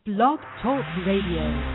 Blog Talk Radio.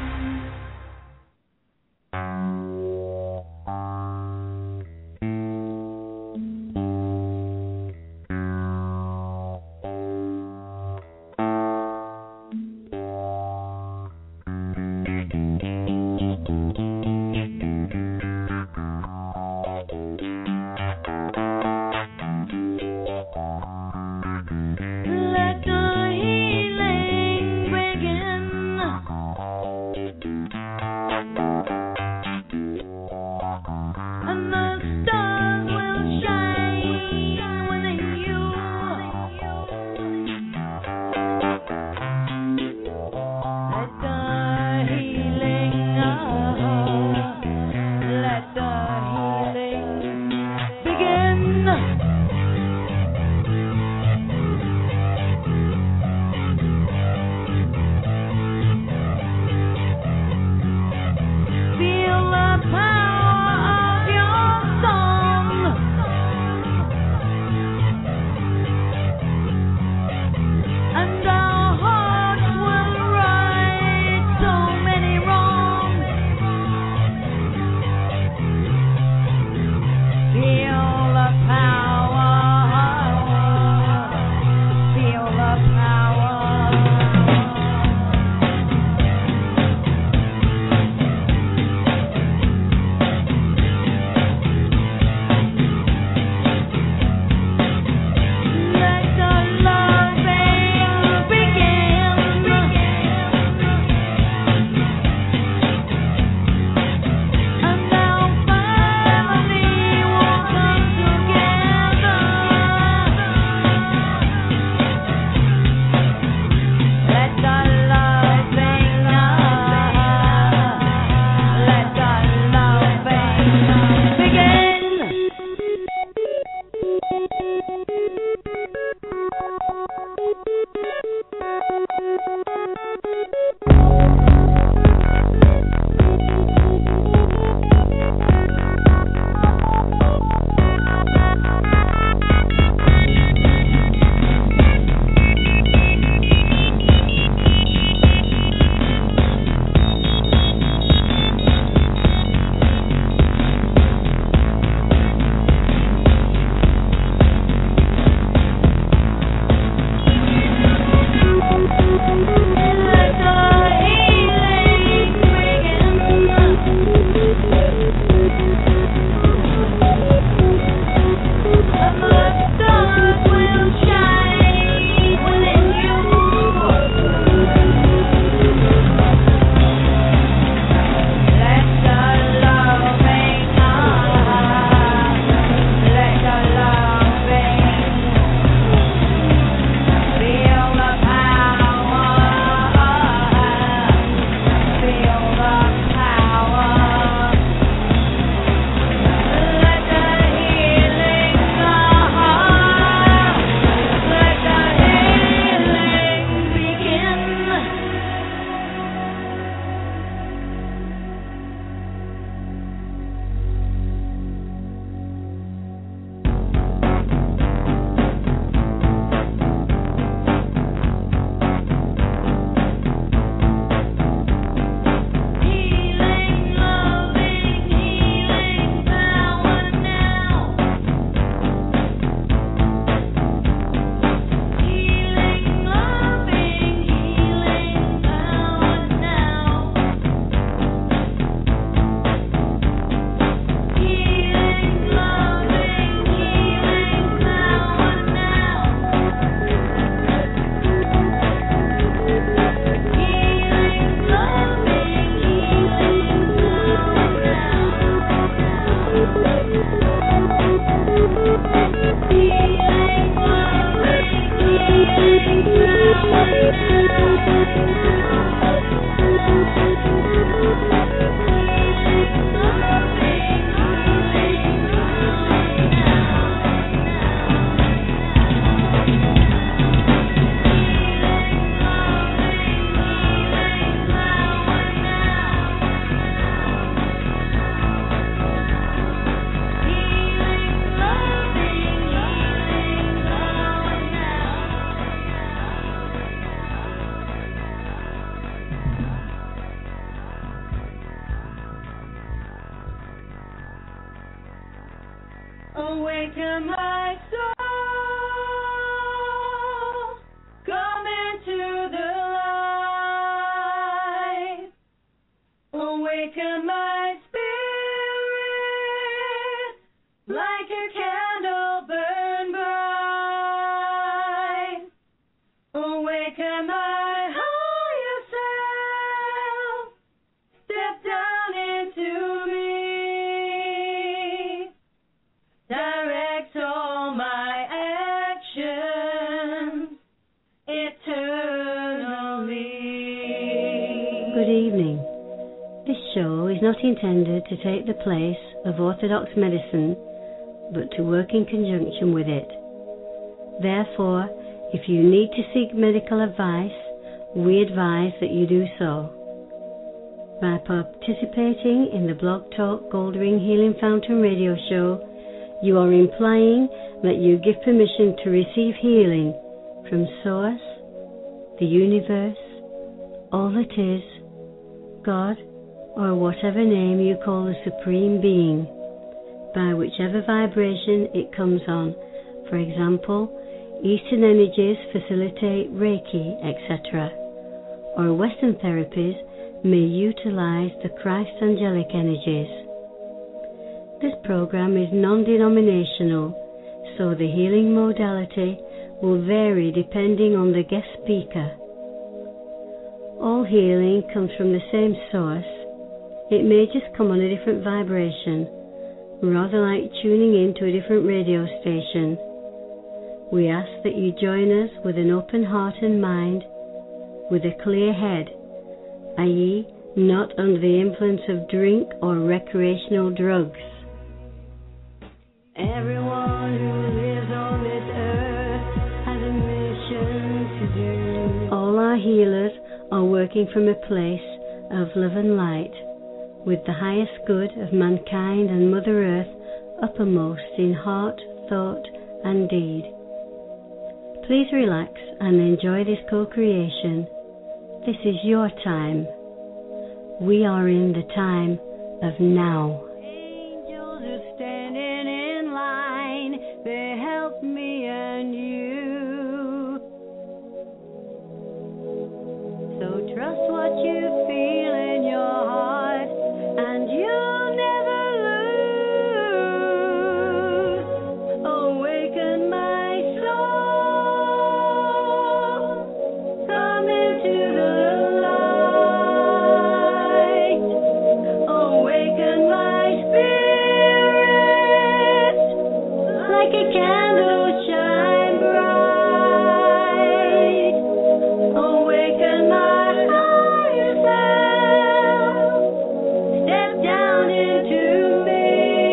Awaken my soul, come into the light. Awaken my spirit, like a candle burn bright. Awaken my higher self, step down into me. Direct all my actions eternally. Good evening. This show is not intended to take the place of orthodox medicine, but to work in conjunction with it. Therefore, if you need to seek medical advice, we advise that you do so. By participating in the Blog Talk Goldring Healing Fountain radio show, you are implying that you give permission to receive healing from Source, the universe, all that is, God, or whatever name you call the Supreme Being, by whichever vibration it comes on. For example, Eastern energies facilitate Reiki, etc., or Western therapies may utilize the Christ angelic energies. This program is non-denominational, so the healing modality will vary depending on the guest speaker. All healing comes from the same source. It may just come on a different vibration, rather like tuning into a different radio station. We ask that you join us with an open heart and mind, with a clear head, i.e., not under the influence of drink or recreational drugs. Everyone who lives on this earth has a mission to do. All our healers are working from a place of love and light, with the highest good of mankind and Mother Earth uppermost in heart, thought, and deed. Please relax and enjoy this co-creation. This is your time. We are in the time of now. Angels are standing in line. They help me and you. So trust what you feel in your heart, and you'll never lose. Awaken my soul, come into the light. Awaken my spirit, like a candle shine bright. Awaken my higher self, step down into me.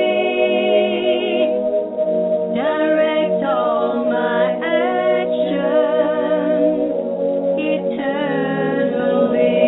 Direct all my actions eternally.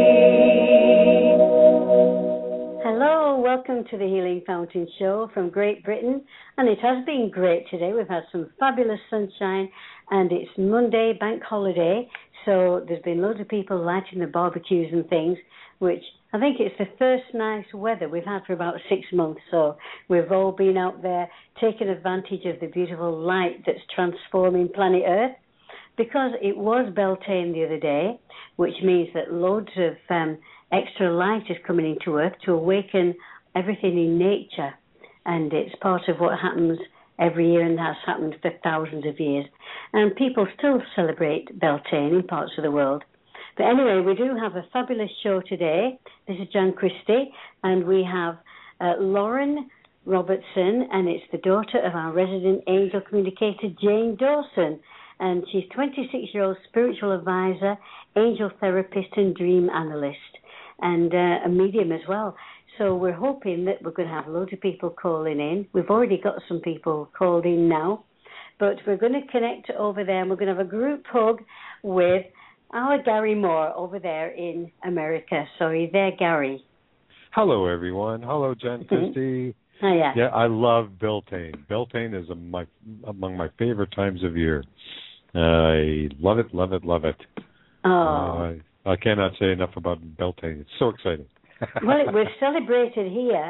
Hello, welcome to the Healing Fountain Show from Great Britain, and it has been great today. We've had some fabulous sunshine, and it's Monday, bank holiday, so there's been loads of people lighting the barbecues and things, which I think it's the first nice weather we've had for about 6 months, so we've all been out there taking advantage of the beautiful light that's transforming planet Earth. Because it was Beltane the other day, which means that loads of extra light is coming into Earth to awaken everything in nature, and it's part of what happens every year and has happened for thousands of years. And people still celebrate Beltane in parts of the world. But anyway, we do have a fabulous show today. This is Jan Christie, and we have Lauren Robertson, and it's the daughter of our resident angel communicator, Jane Dawson. And she's 26-year-old spiritual advisor, angel therapist, and dream analyst, and a medium as well. So we're hoping that we're going to have loads of people calling in. We've already got some people called in now, but we're going to connect over there, and we're going to have a group hug with our Gary Moore over there in America. So are you there, Gary? Hello, everyone. Hello, Jen Christie. Hiya. Yeah, I love Beltane. Beltane is among my favorite times of year. I love it, love it, love it. Oh. I cannot say enough about Beltane. It's so exciting. Well, we've celebrated here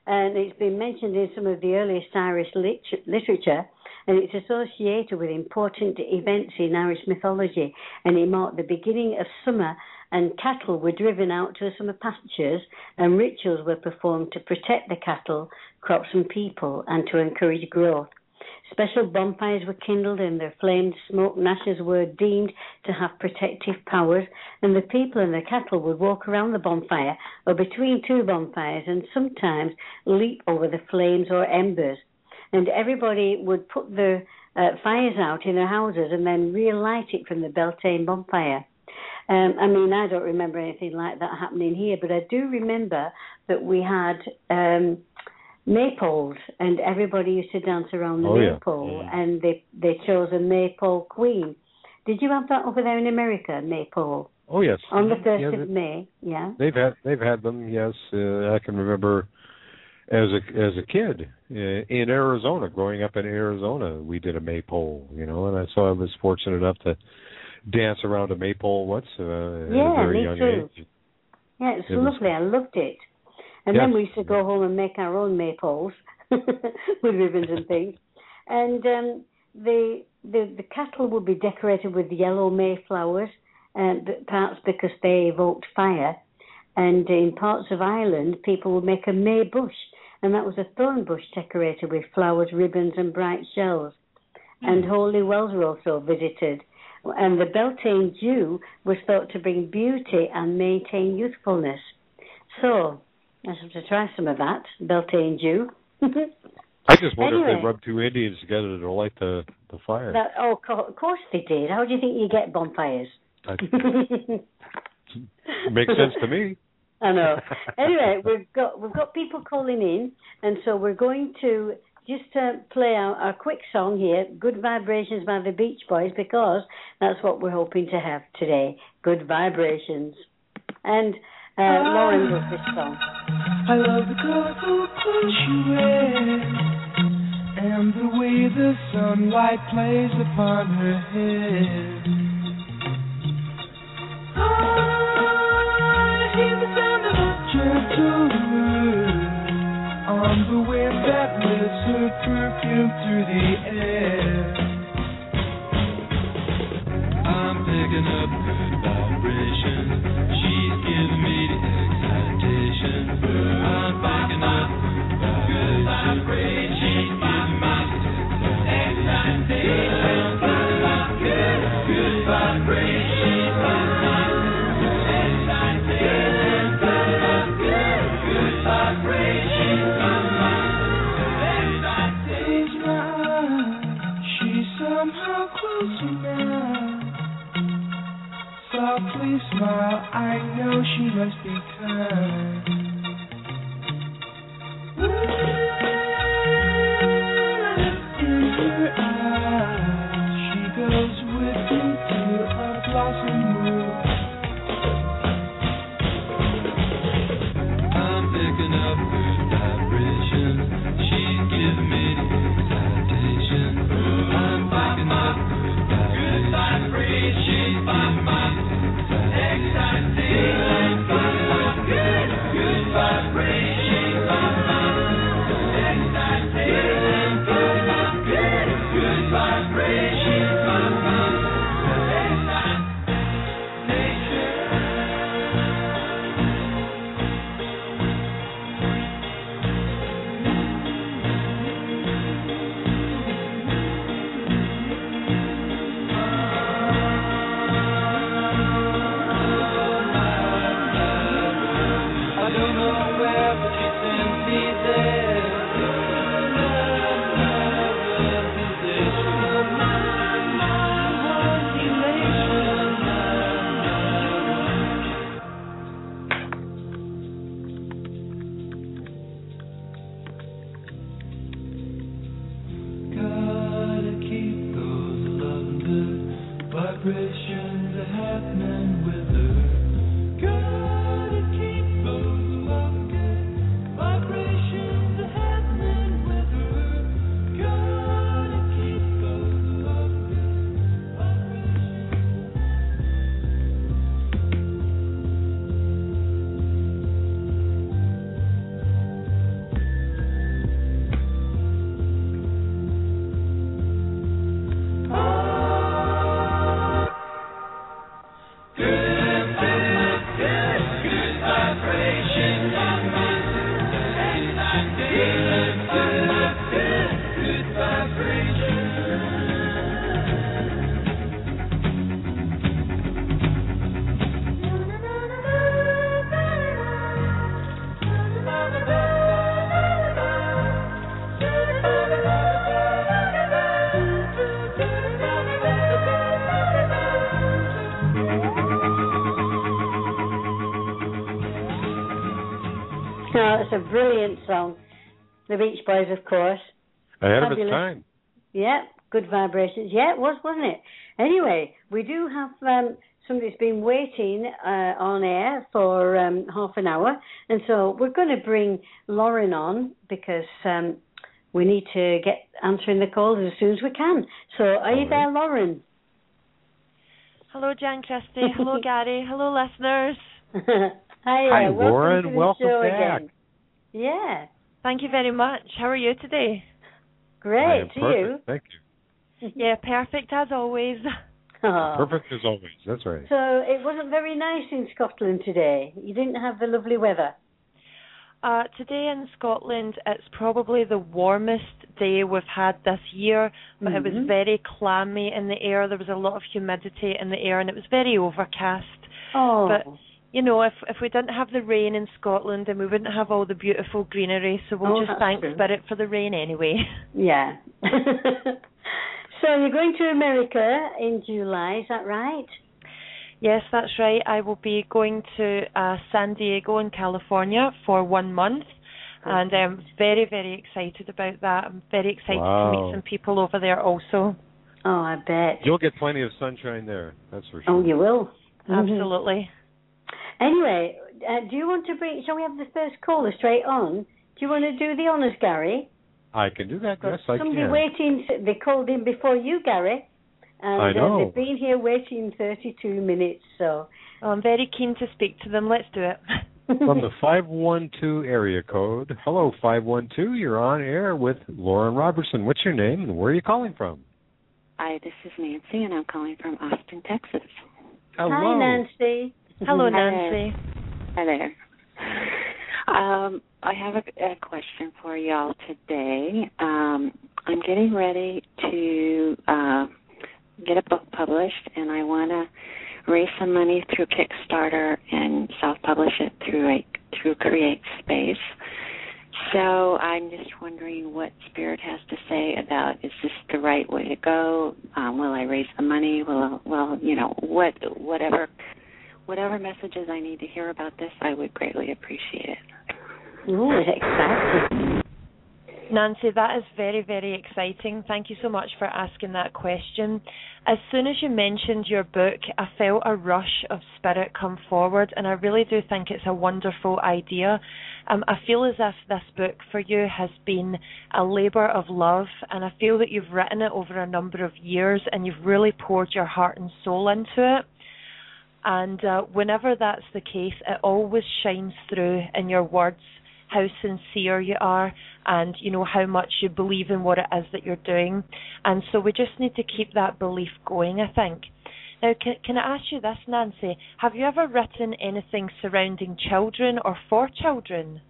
and it's been mentioned in some of the earliest Irish literature, and it's associated with important events in Irish mythology, and it marked the beginning of summer, and cattle were driven out to summer pastures, and rituals were performed to protect the cattle, crops and people, and to encourage growth. Special bonfires were kindled, and their flamed smoke and ashes were deemed to have protective powers, and the people and the cattle would walk around the bonfire or between two bonfires and sometimes leap over the flames or embers. And everybody would put their fires out in their houses and then relight it from the Beltane bonfire. I mean, I don't remember anything like that happening here, but I do remember that we had maypoles, and everybody used to dance around the maypole, and they chose a maypole queen. Did you have that over there in America, maypole? Oh yes. On the 1st of May, yeah. They've had them, yes. I can remember as a kid in Arizona, growing up in Arizona, we did a maypole, and so I was fortunate enough to dance around a maypole once at a very young age. Yeah, it's lovely. I loved it. And then we used to go home and make our own maypoles with ribbons and things. And the cattle would be decorated with yellow mayflowers, perhaps because they evoked fire. And in parts of Ireland, people would make a may bush, and that was a thorn bush decorated with flowers, ribbons, and bright shells. And holy wells were also visited. And the Beltane dew was thought to bring beauty and maintain youthfulness. So I have to try some of that, Beltane dew. I just wonder if they rubbed two Indians together to light the fire. Of course they did. How do you think you get bonfires? Makes sense to me. I know. Anyway, we've got people calling in, and so we're going to just play our quick song here, Good Vibrations by the Beach Boys, because that's what we're hoping to have today, Good Vibrations. And Lauren wrote this song. I love the colorful clothes you wear, and the way the sunlight plays upon her hair. I hear the sound of a gentle word on the wind that lifts her perfume through the air. I'm picking up good vibrations. She's giving me the excitation. I'm picking up good vibrations. She's giving me the excitation. Good vibrations. Somehow closer now. Softly smile, I know she must be kind. In her eyes, she goes with me to a blossom room. I'm picking up good vibrations. She's giving me the excitation. I'm picking up good vibrations. She's giving me the excitation. Good vibrations. No, it's a brilliant song. The Beach Boys, of course. Ahead of its Fabulous. time. Yeah, good vibrations. Yeah, it was, wasn't it? Anyway, we do have somebody's been waiting on air for half an hour, and so we're going to bring Lauren on because we need to get answering the calls as soon as we can. So are you there, Lauren? Hello, Jan Christie. Hello, Gary. Hello, listeners. Hi, Lauren. To the welcome show back. Again. Yeah. Thank you very much. How are you today? Great. I am perfect. Thank you. Yeah, perfect as always. Oh. Perfect as always. That's right. So it wasn't very nice in Scotland today. You didn't have the lovely weather. Today in Scotland, it's probably the warmest day we've had this year, but it was very clammy in the air. There was a lot of humidity in the air, and it was very overcast. Oh. But, you know, if we didn't have the rain in Scotland, then we wouldn't have all the beautiful greenery, so we'll just thank Spirit for the rain anyway. Yeah. So you're going to America in July, is that right? Yes, that's right. I will be going to San Diego in California for 1 month, and I'm very, very excited about that. I'm very excited to meet some people over there also. Oh, I bet. You'll get plenty of sunshine there, that's for sure. Oh, you will. Absolutely. Anyway, do you want to bring, shall we have the first caller straight on? Do you want to do the honours, Gary? I can do that, yes, I can. Somebody waiting, they called in before you, Gary. And I know. They've been here waiting 32 minutes, so... Oh, I'm very keen to speak to them. Let's do it. From the 512 area code. Hello, 512. You're on air with Lauren Robertson. What's your name and where are you calling from? Hi, this is Nancy, and I'm calling from Austin, Texas. Hello. Hi, Nancy. Hello, Nancy. Hi there. I have a question for y'all today. I'm getting ready to get a book published, and I want to raise some money through Kickstarter and self-publish it through Create Space. So I'm just wondering what Spirit has to say about, is this the right way to go? Will I raise the money? Whatever messages I need to hear about this, I would greatly appreciate it. Oh, exciting. Nancy, that is very, very exciting. Thank you so much for asking that question. As soon as you mentioned your book, I felt a rush of spirit come forward, and I really do think it's a wonderful idea. I feel as if this book for you has been a labour of love, and I feel that you've written it over a number of years, and you've really poured your heart and soul into it. And whenever that's the case, it always shines through in your words, how sincere you are, and you know how much you believe in what it is that you're doing. And so we just need to keep that belief going, I think. Now, can I ask you this, Nancy? Have you ever written anything surrounding children or for children?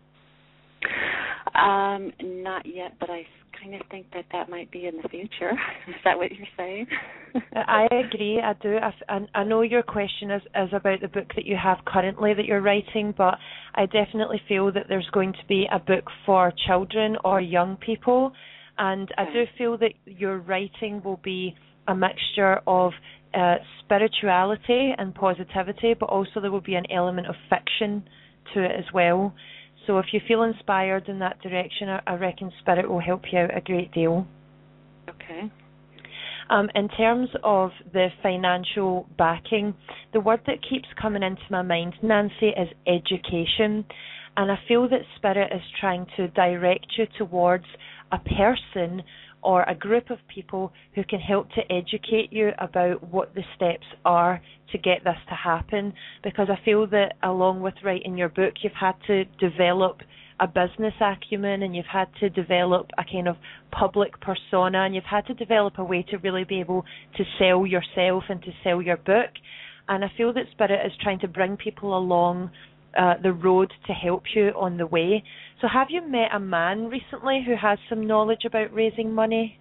Not yet, but I kind of think that might be in the future. Is that what you're saying? I agree, I do. I know your question is about the book that you have currently that you're writing, but I definitely feel that there's going to be a book for children or young people, and I do feel that your writing will be a mixture of spirituality and positivity, but also there will be an element of fiction to it as well. So if you feel inspired in that direction, I reckon Spirit will help you out a great deal. Okay. In terms of the financial backing, the word that keeps coming into my mind, Nancy, is education. And I feel that Spirit is trying to direct you towards a person or a group of people who can help to educate you about what the steps are to get this to happen. Because I feel that along with writing your book, you've had to develop a business acumen, and you've had to develop a kind of public persona, and you've had to develop a way to really be able to sell yourself and to sell your book. And I feel that Spirit is trying to bring people along the road to help you on the way. So have you met a man recently who has some knowledge about raising money?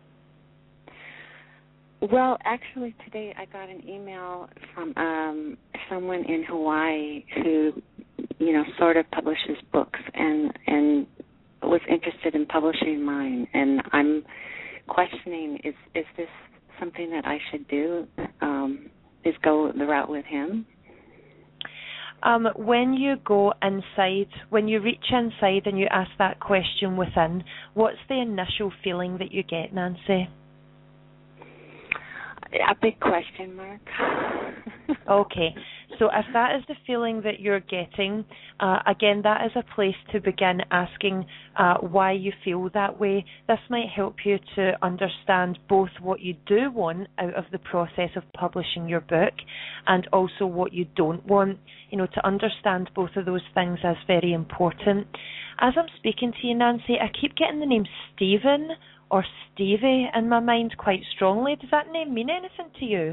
Well, actually today I got an email from someone in Hawaii who, sort of publishes books and was interested in publishing mine. And I'm questioning, is this something that I should do, is go the route with him? When you go inside, when you reach inside and you ask that question within, what's the initial feeling that you get, Nancy? A big question mark. Okay, so if that is the feeling that you're getting, again, that is a place to begin asking why you feel that way. This might help you to understand both what you do want out of the process of publishing your book and also what you don't want. You know, to understand both of those things is very important. As I'm speaking to you, Nancy, I keep getting the name Stephen or Stevie in my mind quite strongly. Does that name mean anything to you?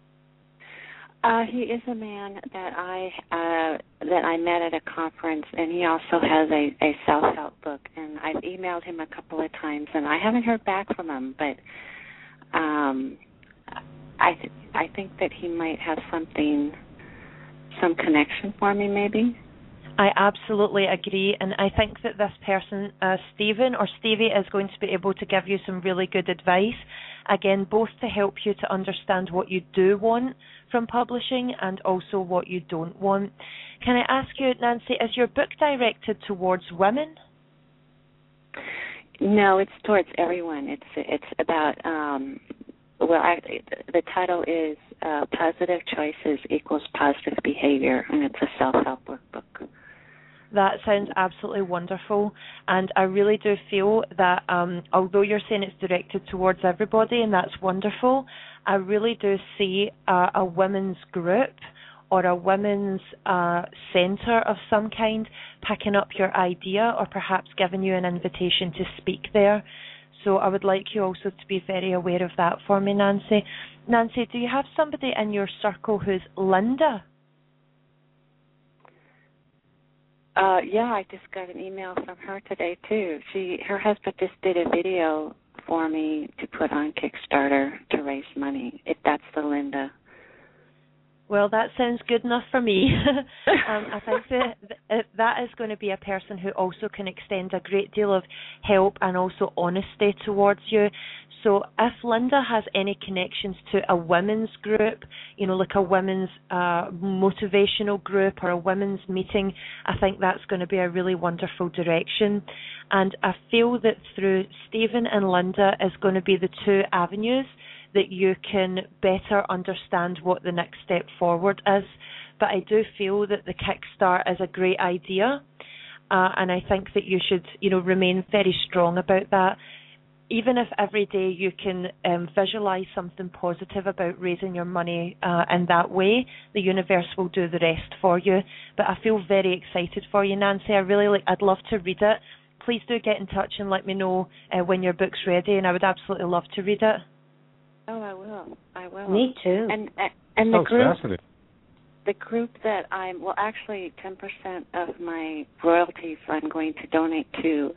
He is a man that I met at a conference, and he also has a self-help book. And I've emailed him a couple of times, and I haven't heard back from him. But I think that he might have some connection for me, maybe. I absolutely agree, and I think that this person, Stephen or Stevie, is going to be able to give you some really good advice, again, both to help you to understand what you do want from publishing and also what you don't want. Can I ask you, Nancy, is your book directed towards women? No, it's towards everyone. It's about, the title is Positive Choices Equals Positive Behavior, and it's a self-help workbook. That sounds absolutely wonderful, and I really do feel that although you're saying it's directed towards everybody, and that's wonderful, I really do see a women's group or a women's centre of some kind picking up your idea or perhaps giving you an invitation to speak there. So I would like you also to be very aware of that for me, Nancy. Nancy, do you have somebody in your circle who's Linda? Yeah, I just got an email from her today too. Her husband just did a video for me to put on Kickstarter to raise money. If that's the Linda. Well, that sounds good enough for me. I think that is going to be a person who also can extend a great deal of help and also honesty towards you. So if Linda has any connections to a women's group, you know, like a women's motivational group or a women's meeting, I think that's going to be a really wonderful direction. And I feel that through Stephen and Linda is going to be the two avenues that you can better understand what the next step forward is. But I do feel that the Kickstart is a great idea, and I think that you should, you know, remain very strong about that. Even if every day you can visualize something positive about raising your money in that way, the universe will do the rest for you. But I feel very excited for you, Nancy. I'd love to read it. Please do get in touch and let me know when your book's ready, and I would absolutely love to read it. Oh, I will. Me too. And the group, fascinating. The group that actually 10% of my royalties I'm going to donate to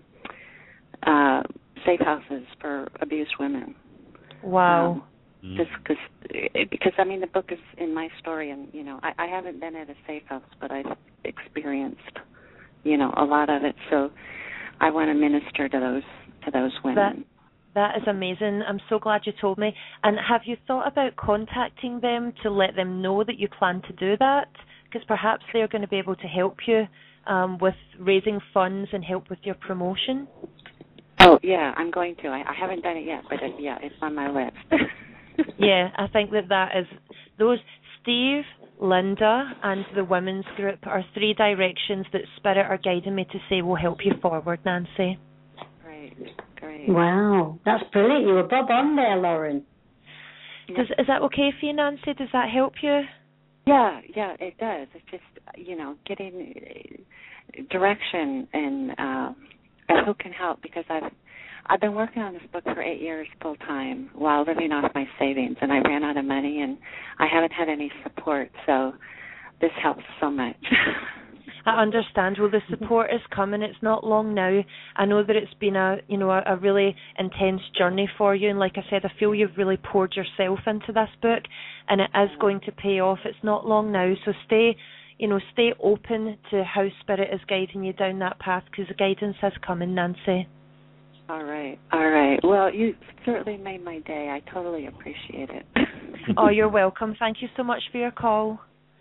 safe houses for abused women. Wow. Just because I mean the book is in my story, and you know I haven't been at a safe house, but I've experienced, you know, a lot of it. So I want to minister to those women. That is amazing. I'm so glad you told me. And have you thought about contacting them to let them know that you plan to do that? Because perhaps they're going to be able to help you with raising funds and help with your promotion. Oh, yeah, I'm going to. I haven't done it yet, but it's on my list. Yeah, I think that is those Steve, Linda, and the women's group are three directions that Spirit are guiding me to say will help you forward, Nancy. Great. Wow, that's brilliant. You were bob on there, Lauren. Is that okay for you, Nancy? Does that help you? Yeah, it does. It's just, you know, getting direction and who can help, because I've been working on this book for 8 years full time while living off my savings, and I ran out of money and I haven't had any support, so this helps so much. I understand. Well, the support is coming. It's not long now. I know that it's been a really intense journey for you, and like I said, I feel you've really poured yourself into this book, and it is going to pay off. It's not long now, so stay open to how Spirit is guiding you down that path, because the guidance is coming, Nancy. All right. Well, you certainly made my day. I totally appreciate it. Oh, you're welcome. Thank you so much for your call.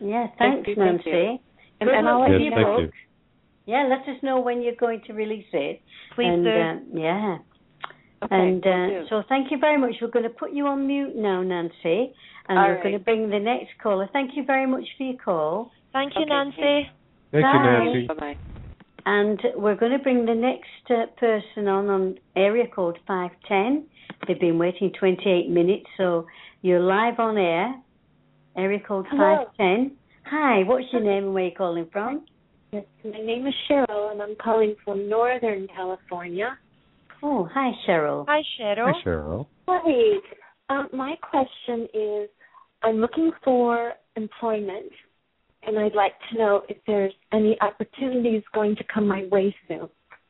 Yeah, thanks, Thank you. Nancy. And I'll let Yes, you thank know. you. Yeah, let us know when you're going to release it. Please do. Yeah. Okay, And will do. so thank you very much. We're going to put you on mute now, Nancy, and All we're right. going to bring the next caller. Thank you very much for your call. Thank you, Okay, Nancy. Thank Bye. you, Nancy. Bye-bye. And we're going to bring the next person on area code 510. They've been waiting 28 minutes, so you're live on air. Area code Hello. 510. Hi, what's your name and where you calling from? Yes, my name is Cheryl, and I'm calling from Northern California. Oh, hi, Cheryl. Hi, Cheryl. Hi, Cheryl. Hi. My question is, I'm looking for employment, and I'd like to know if there's any opportunities going to come my way soon.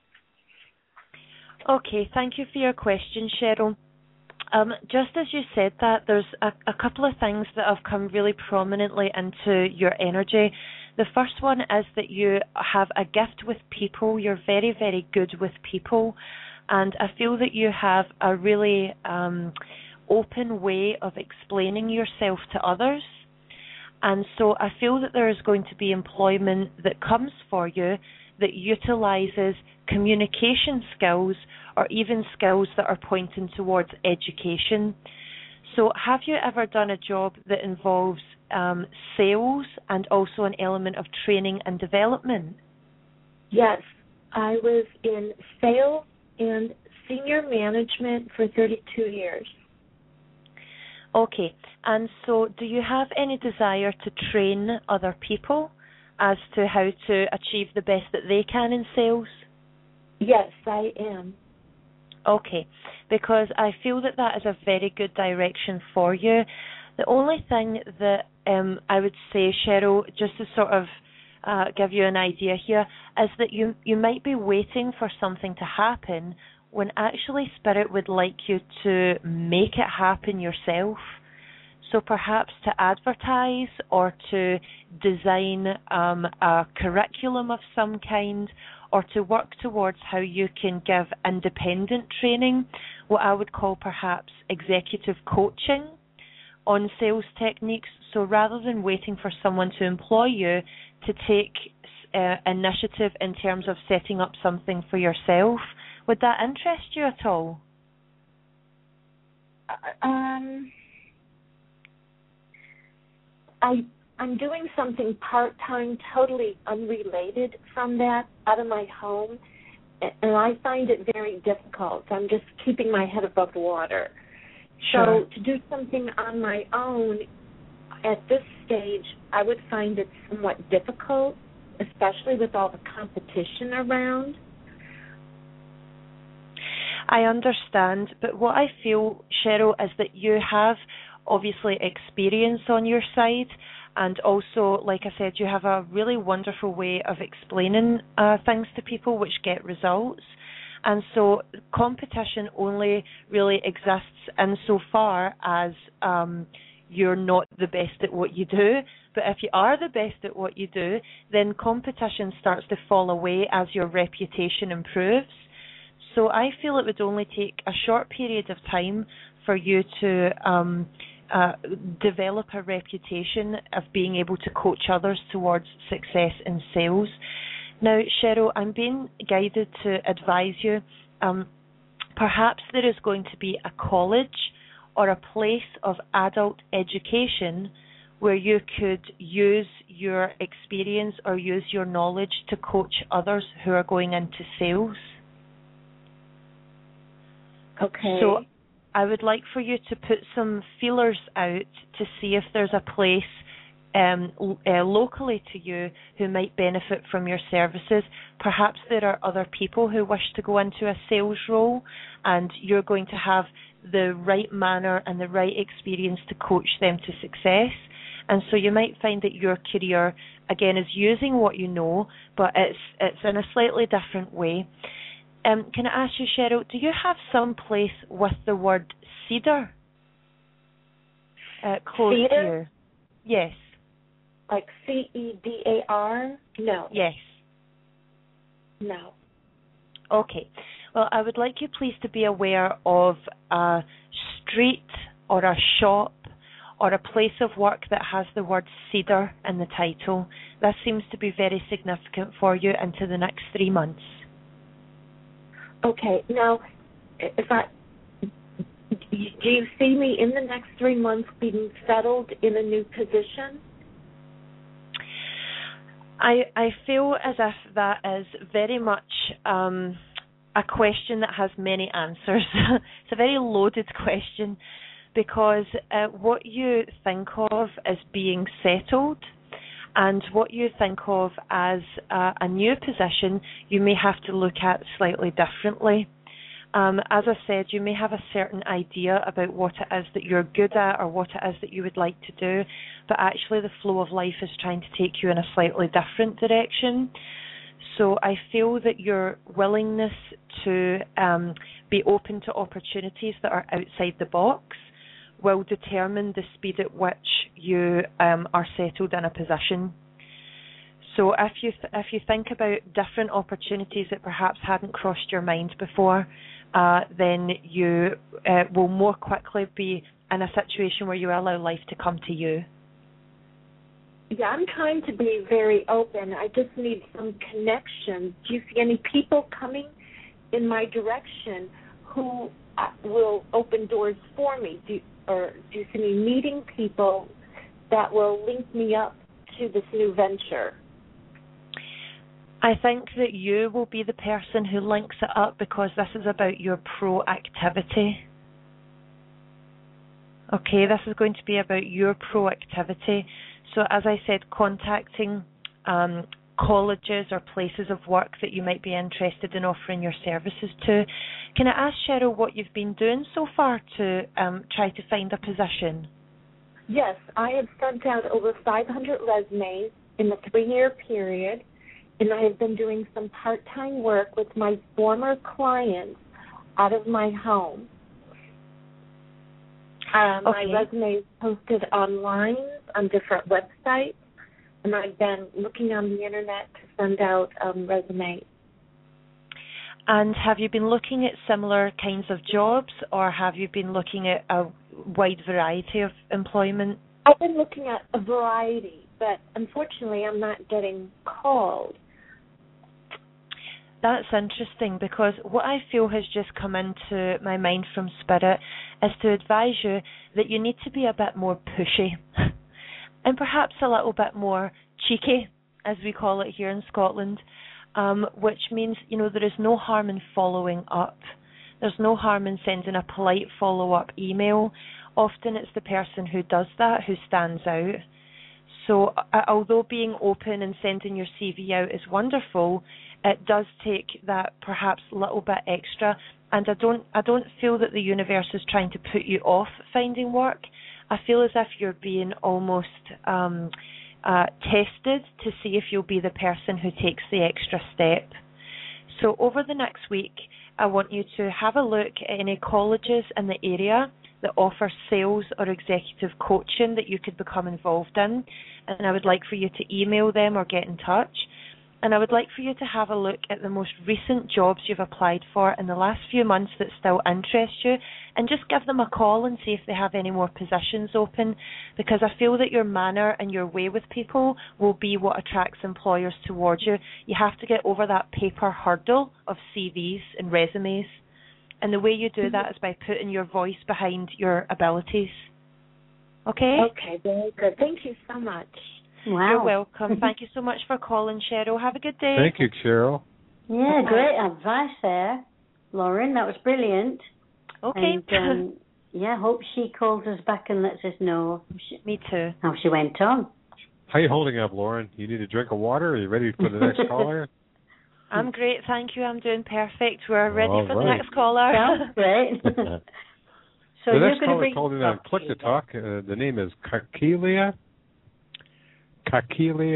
Okay, thank you for your question, Cheryl. Just as you said that, there's a couple of things that have come really prominently into your energy. The first one is that you have a gift with people. You're very, very good with people. And I feel that you have a really open way of explaining yourself to others. And so I feel that there is going to be employment that comes for you that utilises communication skills or even skills that are pointing towards education. So have you ever done a job that involves sales and also an element of training and development? Yes, I was in sales and senior management for 32 years. Okay, and so do you have any desire to train other people as to how to achieve the best that they can in sales? Yes, I am. Okay, because I feel that that is a very good direction for you. The only thing that I would say, Cheryl, just to sort of give you an idea here, is that you might be waiting for something to happen when actually Spirit would like you to make it happen yourself. So perhaps to advertise or to design a curriculum of some kind, or to work towards how you can give independent training, what I would call perhaps executive coaching on sales techniques. So rather than waiting for someone to employ you, to take initiative in terms of setting up something for yourself. Would that interest you at all? I'm doing something part-time, totally unrelated from that, out of my home, and I find it very difficult. I'm just keeping my head above water. Sure. So to do something on my own at this stage, I would find it somewhat difficult, especially with all the competition around. I understand, but what I feel, Cheryl, is that you have obviously experience on your side, and also, like I said, you have a really wonderful way of explaining things to people which get results. And so competition only really exists insofar as you're not the best at what you do. But if you are the best at what you do, then competition starts to fall away as your reputation improves. So I feel it would only take a short period of time for you to develop a reputation of being able to coach others towards success in sales. Now, Cheryl, I'm being guided to advise you, perhaps there is going to be a college or a place of adult education where you could use your experience or use your knowledge to coach others who are going into sales. Okay. So I would like for you to put some feelers out to see if there's a place locally to you who might benefit from your services. Perhaps there are other people who wish to go into a sales role, and you're going to have the right manner and the right experience to coach them to success. And so you might find that your career, again, is using what you know, but it's in a slightly different way. Can I ask you, Cheryl, do you have some place with the word cedar close Cedar? to you? Yes. Like CEDAR? No. Yes. No. Okay. Well, I would like you please to be aware of a street or a shop or a place of work that has the word Cedar in the title. This seems to be very significant for you into the next 3 months. Okay. Now, do you see me in the next 3 months being settled in a new position? I feel as if that is very much a question that has many answers. It's a very loaded question because what you think of as being settled and what you think of as a new position, you may have to look at slightly differently. As I said, you may have a certain idea about what it is that you're good at or what it is that you would like to do, but actually the flow of life is trying to take you in a slightly different direction. So I feel that your willingness to be open to opportunities that are outside the box will determine the speed at which you are settled in a position. So if you think about different opportunities that perhaps hadn't crossed your mind before, then you will more quickly be in a situation where you allow life to come to you. Yeah, I'm trying to be very open. I just need some connection. Do you see any people coming in my direction who will open doors for me? Do you see me meeting people that will link me up to this new venture? I think that you will be the person who links it up because this is about your proactivity. Okay, this is going to be about your proactivity. So as I said, contacting colleges or places of work that you might be interested in offering your services to. Can I ask, Cheryl, what you've been doing so far to try to find a position? Yes, I have sent out over 500 resumes in the 3-year period, and I have been doing some part-time work with my former clients out of my home. My resume is posted online on different websites, and I've been looking on the Internet to send out resumes. And have you been looking at similar kinds of jobs, or have you been looking at a wide variety of employment? I've been looking at a variety, but unfortunately I'm not getting called. That's interesting because what I feel has just come into my mind from Spirit is to advise you that you need to be a bit more pushy and perhaps a little bit more cheeky, as we call it here in Scotland, which means, there is no harm in following up. There's no harm in sending a polite follow-up email. Often it's the person who does that who stands out. So although being open and sending your CV out is wonderful, it does take that perhaps little bit extra. And I don't feel that the universe is trying to put you off finding work. I feel as if you're being almost tested to see if you'll be the person who takes the extra step. So over the next week, I want you to have a look at any colleges in the area that offer sales or executive coaching that you could become involved in. And I would like for you to email them or get in touch. And I would like for you to have a look at the most recent jobs you've applied for in the last few months that still interest you, and just give them a call and see if they have any more positions open, because I feel that your manner and your way with people will be what attracts employers towards you. You have to get over that paper hurdle of CVs and resumes, and the way you do that is by putting your voice behind your abilities. Okay? Okay, very good. Thank you so much. Wow. You're welcome. Thank you so much for calling, Cheryl. Have a good day. Thank you, Cheryl. Yeah, great advice there, Lauren. That was brilliant. Okay. And, hope she calls us back and lets us know. Me too. How she went on. How are you holding up, Lauren? You need a drink of water? Are you ready for the next caller? I'm great, thank you. I'm doing perfect. We're ready All for right. the next caller. Sounds great. So the you're next going to caller bring called in on Click to Talk. The name is Kakelia. Kakelia,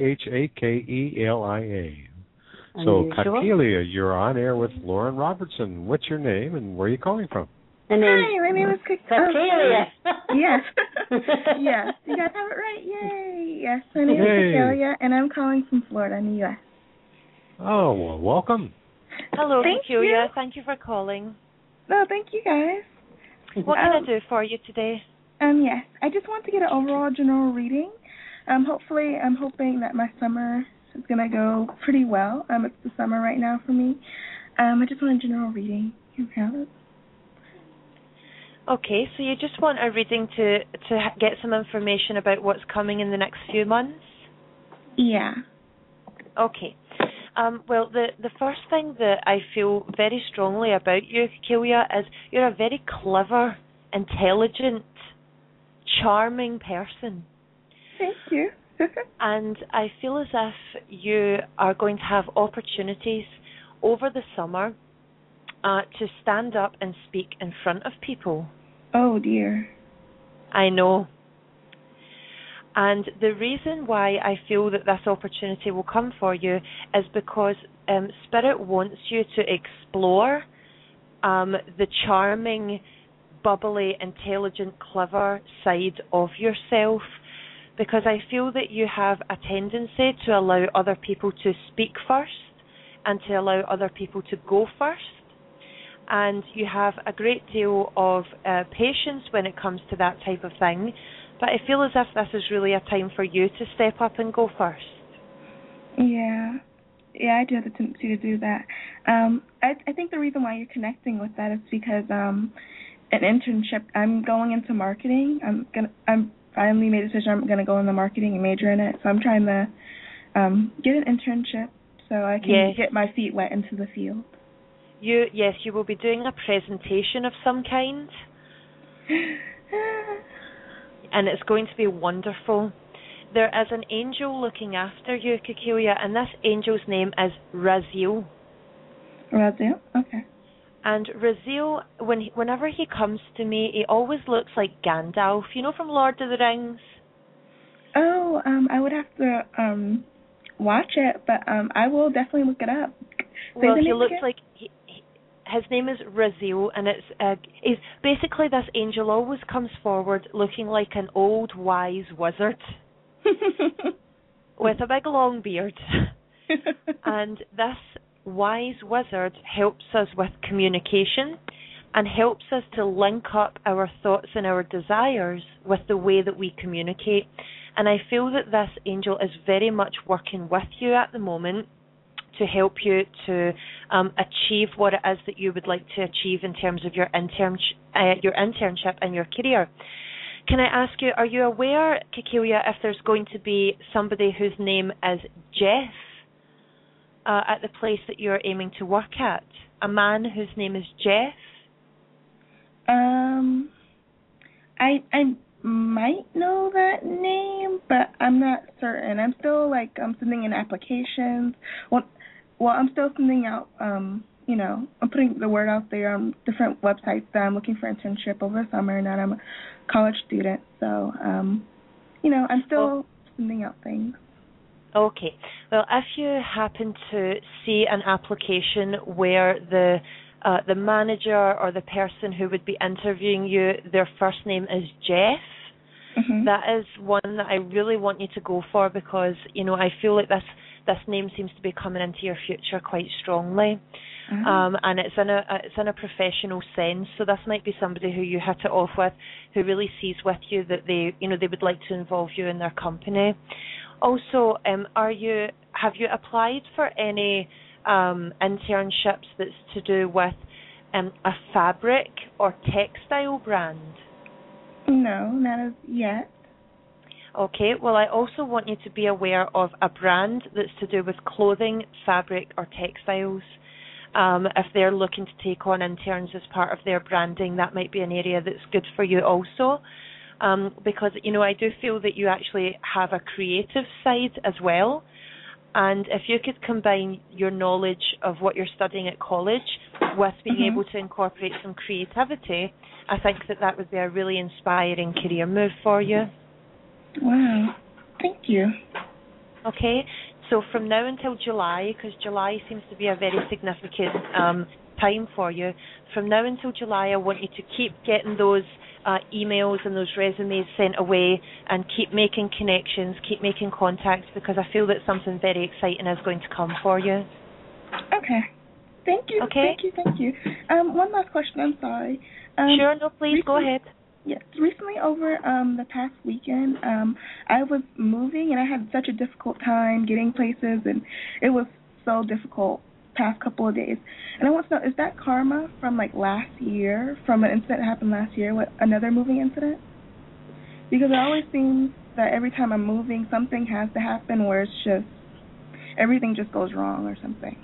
Kakelia. So, Kakelia, you're on air with Lauren Robertson. What's your name and where are you calling from? And then, hi, my name is Kakelia. Yes. Yes. You guys have it right. Yay. Yes, my name is Kakelia, and I'm calling from Florida in the U.S. Oh, well, welcome. Hello, Thank Kakelia. you. Thank you for calling. No, thank you guys. What can I do for you today? Yes. I just want to get an overall general reading. I'm hoping that my summer is going to go pretty well. It's the summer right now for me. I just want a general reading. Okay, so you just want a reading to get some information about what's coming in the next few months? Yeah. Okay. Well, the first thing that I feel very strongly about you, Kekia, is you're a very clever, intelligent, charming person. Thank you. And I feel as if you are going to have opportunities over the summer to stand up and speak in front of people. Oh, dear. I know. And the reason why I feel that this opportunity will come for you is because Spirit wants you to explore the charming, bubbly, intelligent, clever side of yourself, because I feel that you have a tendency to allow other people to speak first and to allow other people to go first. And you have a great deal of patience when it comes to that type of thing. But I feel as if this is really a time for you to step up and go first. Yeah, I do have the tendency to do that. I think the reason why you're connecting with that is because an internship. I'm going into marketing. I'm finally made a decision. I'm gonna go into marketing and major in it. So I'm trying to get an internship so I can get my feet wet into the field. You will be doing a presentation of some kind. And it's going to be wonderful. There is an angel looking after you, Kekia, and this angel's name is Raziel. Raziel? Okay. And Raziel, whenever he comes to me, he always looks like Gandalf, from Lord of the Rings. Oh, I would have to watch it, but I will definitely look it up. Well, he looks like... His name is Raziel, and it's basically this angel always comes forward looking like an old wise wizard with a big long beard. And this wise wizard helps us with communication and helps us to link up our thoughts and our desires with the way that we communicate. And I feel that this angel is very much working with you at the moment to help you to achieve what it is that you would like to achieve in terms of your internship and your career. Can I ask you, are you aware, Kekia, if there's going to be somebody whose name is Jeff at the place that you're aiming to work at? A man whose name is Jeff? I might know that name, but I'm not certain. I'm still I'm sending in applications. Well, I'm still sending out, I'm putting the word out there on different websites that I'm looking for internship over the summer, and that I'm a college student. So, I'm still sending out things. Okay. Well, if you happen to see an application where the manager or the person who would be interviewing you, their first name is Jeff, that is one that I really want you to go for, because, I feel like this name seems to be coming into your future quite strongly. And it's in a professional sense, so this might be somebody who you hit it off with, who really sees with you that they would like to involve you in their company. Also, have you applied for any internships that's to do with a fabric or textile brand? No, not as yet. Okay, well, I also want you to be aware of a brand that's to do with clothing, fabric, or textiles. If they're looking to take on interns as part of their branding, that might be an area that's good for you also. Because, I do feel that you actually have a creative side as well. And if you could combine your knowledge of what you're studying at college with being able to incorporate some creativity, I think that would be a really inspiring career move for you. Wow. Thank you. Okay. So from now until July, because July seems to be a very significant time for you, from now until July, I want you to keep getting those emails and those resumes sent away, and keep making connections, keep making contacts, because I feel that something very exciting is going to come for you. Okay. Thank you. Okay. Thank you. One last question. I'm sorry. Sure. No, please go ahead. Yes, recently over the past weekend, I was moving and I had such a difficult time getting places, and it was so difficult past couple of days. And I want to know, is that karma from like last year, from an incident that happened last year, another moving incident? Because it always seems that every time I'm moving, something has to happen where it's just everything just goes wrong or something.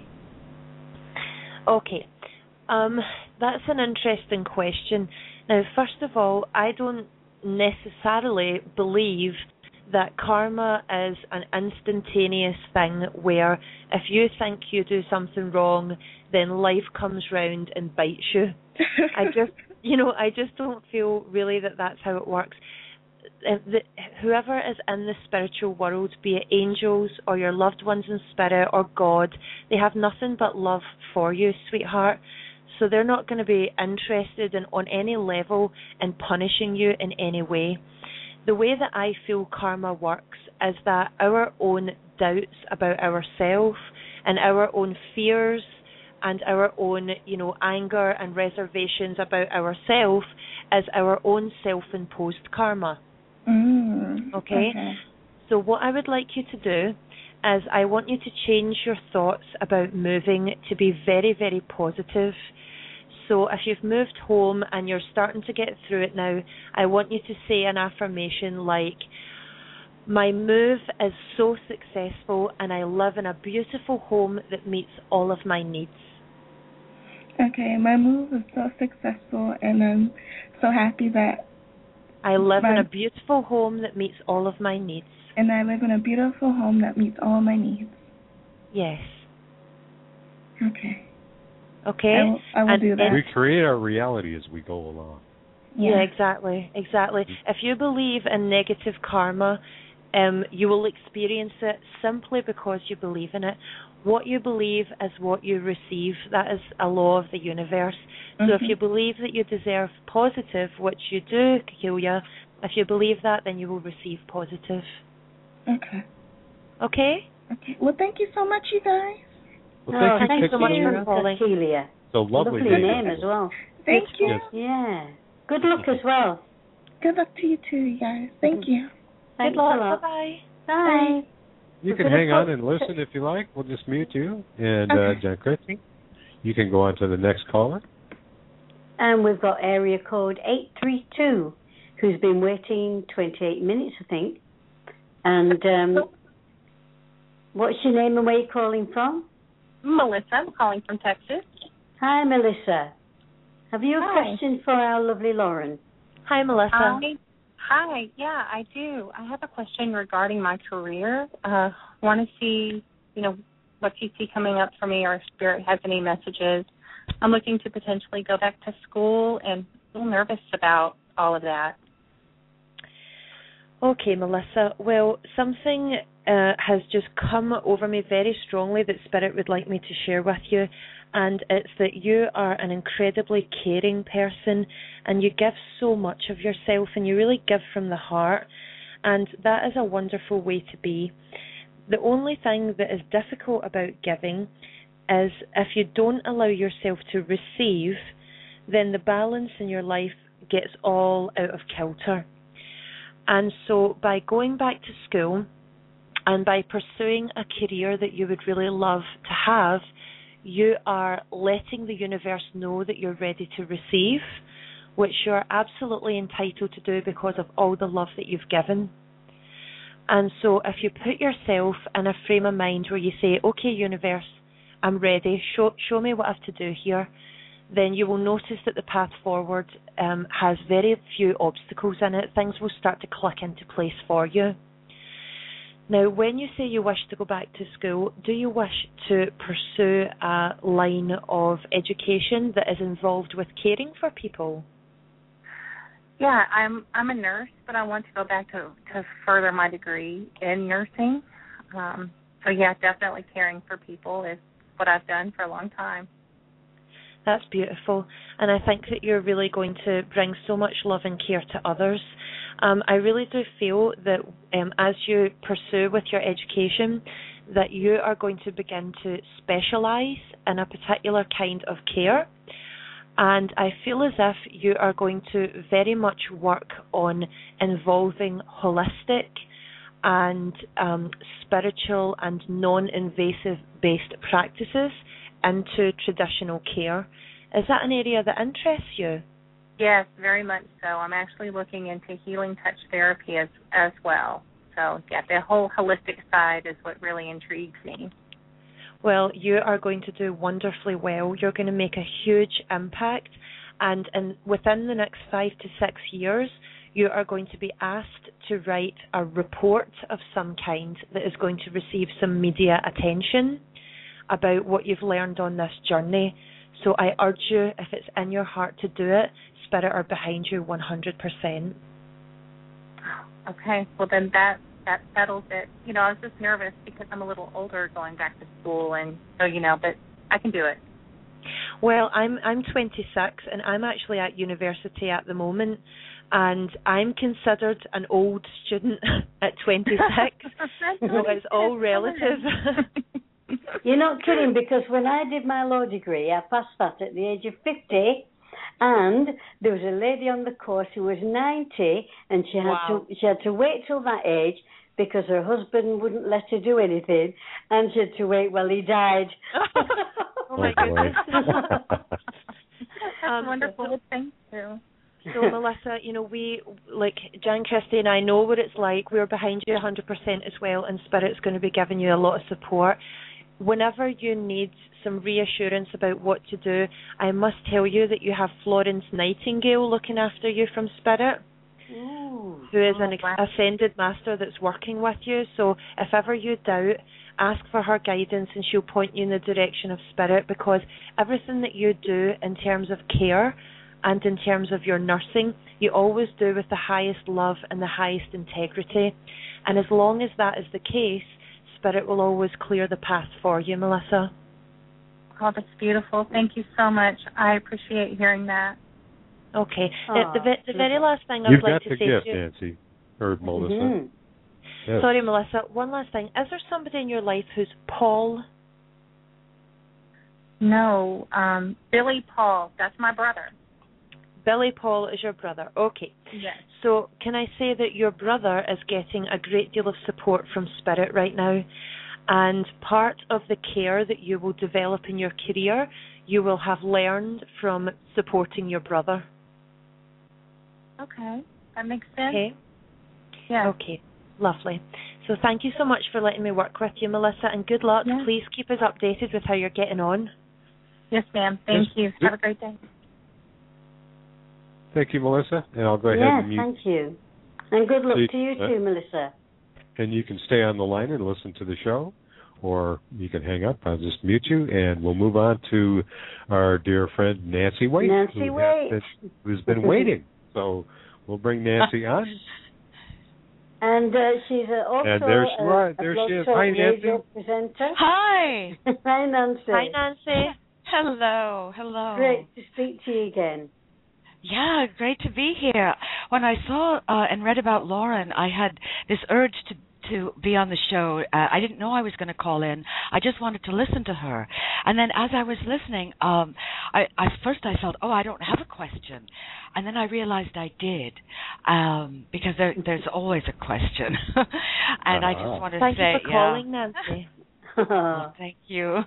Okay. That's an interesting question. Now, first of all, I don't necessarily believe that karma is an instantaneous thing where if you think you do something wrong, then life comes round and bites you. I just don't feel really that that's how it works. Whoever is in the spiritual world, be it angels or your loved ones in spirit or God, they have nothing but love for you, sweetheart. So they're not going to be interested in, on any level, in punishing you in any way. The way that I feel karma works is that our own doubts about ourselves and our own fears and our own, anger and reservations about ourselves is our own self-imposed karma. Okay? So what I would like you to do is I want you to change your thoughts about moving to be very, very positive. So if you've moved home and you're starting to get through it now, I want you to say an affirmation like, my move is so successful and I live in a beautiful home that meets all of my needs. Okay, my move is so successful and I'm so happy that I live in a beautiful home that meets all of my needs. And I live in a beautiful home that meets all my needs. Yes. Okay. Okay? I will do that. We create our reality as we go along. Yeah, exactly. If you believe in negative karma, you will experience it simply because you believe in it. What you believe is what you receive. That is a law of the universe. So if you believe that you deserve positive, which you do, Kakilia, if you believe that, then you will receive positive. Okay. Okay? Okay. Well, thank you so much, you guys. Well, thank you so much for calling. Kakilia. It's a lovely name as well. Thank you. Yes. Yeah. Good luck as well. Good luck to you too, you guys. Thank you. Thanks Good luck. a lot. Bye-bye. Bye. You can hang on and listen if you like. We'll just mute you. And John Christie, you can go on to the next caller. And we've got area code 832, who's been waiting 28 minutes, I think. And what's your name and where are you calling from? Melissa. I'm calling from Texas. Hi, Melissa. Have you a question for our lovely Lauren? Hi, Melissa. Hi. Yeah, I do. I have a question regarding my career. Want to see, what you see coming up for me, or if Spirit has any messages. I'm looking to potentially go back to school and a little nervous about all of that. Okay, Melissa. Well, something has just come over me very strongly that Spirit would like me to share with you, and it's that you are an incredibly caring person and you give so much of yourself and you really give from the heart, and that is a wonderful way to be. The only thing that is difficult about giving is if you don't allow yourself to receive, then the balance in your life gets all out of kilter. And so by going back to school and by pursuing a career that you would really love to have, you are letting the universe know that you're ready to receive, which you're absolutely entitled to do because of all the love that you've given. And so if you put yourself in a frame of mind where you say, okay, universe, I'm ready, show me what I have to do here, then you will notice that the path forward has very few obstacles in it. Things will start to click into place for you. Now, when you say you wish to go back to school, do you wish to pursue a line of education that is involved with caring for people? Yeah, I'm a nurse, but I want to go back to further my degree in nursing. So, yeah, definitely caring for people is what I've done for a long time. That's beautiful, and I think that you're really going to bring so much love and care to others. I really do feel that as you pursue with your education, that you are going to begin to specialise in a particular kind of care. And I feel as if you are going to very much work on involving holistic and spiritual and non-invasive based practices into traditional care. Is that an area that interests you? Yes, very much so. I'm actually looking into healing touch therapy as well. So, yeah, the whole holistic side is what really intrigues me. Well, you are going to do wonderfully well. You're going to make a huge impact, and within the next 5 to 6 years, you are going to be asked to write a report of some kind that is going to receive some media attention about what you've learned on this journey. So I urge you, if it's in your heart to do it, Spirit are behind you 100%. Okay, well then that settles it. You know, I was just nervous because I'm a little older going back to school, and so, you know, but I can do it. Well, I'm 26 and I'm actually at university at the moment, and I'm considered an old student at 26. So it's all relative. You're not kidding, because when I did my law degree, I passed that at the age of 50. And there was a lady on the course who was 90, and she had to wait till that age because her husband wouldn't let her do anything, and she had to wait while he died. Oh my goodness. That's wonderful. Thank you. So, Melissa, you know, we, like Jan Christie and I, know what it's like. We're behind you 100% as well, and Spirit's going to be giving you a lot of support. Whenever you need some reassurance about what to do, I must tell you that you have Florence Nightingale looking after you from Spirit, who is an ascended master that's working with you. So if ever you doubt, ask for her guidance and she'll point you in the direction of Spirit, because everything that you do in terms of care and in terms of your nursing, you always do with the highest love and the highest integrity. And as long as that is the case, Spirit will always clear the path for you, Melissa. Oh, that's beautiful. Thank you so much. I appreciate hearing that. Okay. The very last thing I would like to say to you... You've got the gift, Nancy, or Melissa. Mm-hmm. Yes. Sorry, Melissa. One last thing. Is there somebody in your life who's Paul? No. Billy Paul. That's my brother. Billy Paul is your brother. Okay. Yes. So can I say that your brother is getting a great deal of support from Spirit right now, and part of the care that you will develop in your career, you will have learned from supporting your brother. Okay. That makes sense. Okay. Yeah. Okay. Lovely. So thank you so much for letting me work with you, Melissa, and good luck. Yeah. Please keep us updated with how you're getting on. Yes, ma'am. Thank you. Have a great day. Thank you, Melissa. And I'll go ahead and mute. Yes, thank you. And good luck to you too, Melissa. And you can stay on the line and listen to the show, or you can hang up. I'll just mute you, and we'll move on to our dear friend Nancy Waite. Who's been waiting. So we'll bring Nancy on. And she's also and there she is. Hi, Nancy. Presenter. Hi. Hi, Nancy. Hi, Nancy. Hello. Great to speak to you again. Yeah, great to be here. When I saw and read about Lauren, I had this urge to be on the show. I didn't know I was going to call in. I just wanted to listen to her. And then as I was listening, first I felt, I don't have a question. And then I realized I did, because there's always a question. And I just want to Thank say... you for calling, Nancy. Thank you.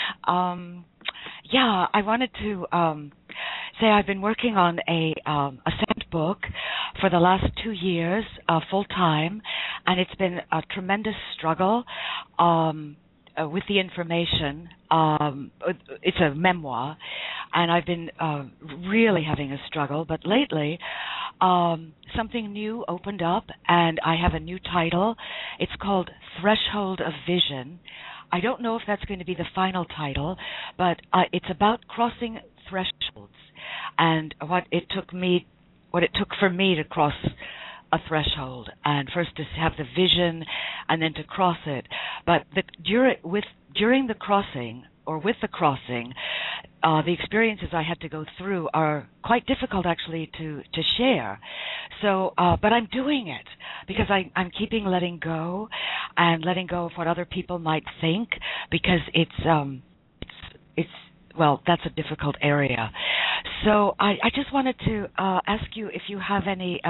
I wanted to... say I've been working on a Ascent book for the last 2 years, full time, and it's been a tremendous struggle with the information. It's a memoir, and I've been really having a struggle. But lately, something new opened up, and I have a new title. It's called Threshold of Vision. I don't know if that's going to be the final title, but it's about crossing thresholds. And what it took for me to cross a threshold, and first to have the vision and then to cross it. But during the crossing, or with the crossing, the experiences I had to go through are quite difficult actually to share. So, but I'm doing it because I'm keeping letting go of what other people might think, because it's well, that's a difficult area. So I just wanted to ask you if you have any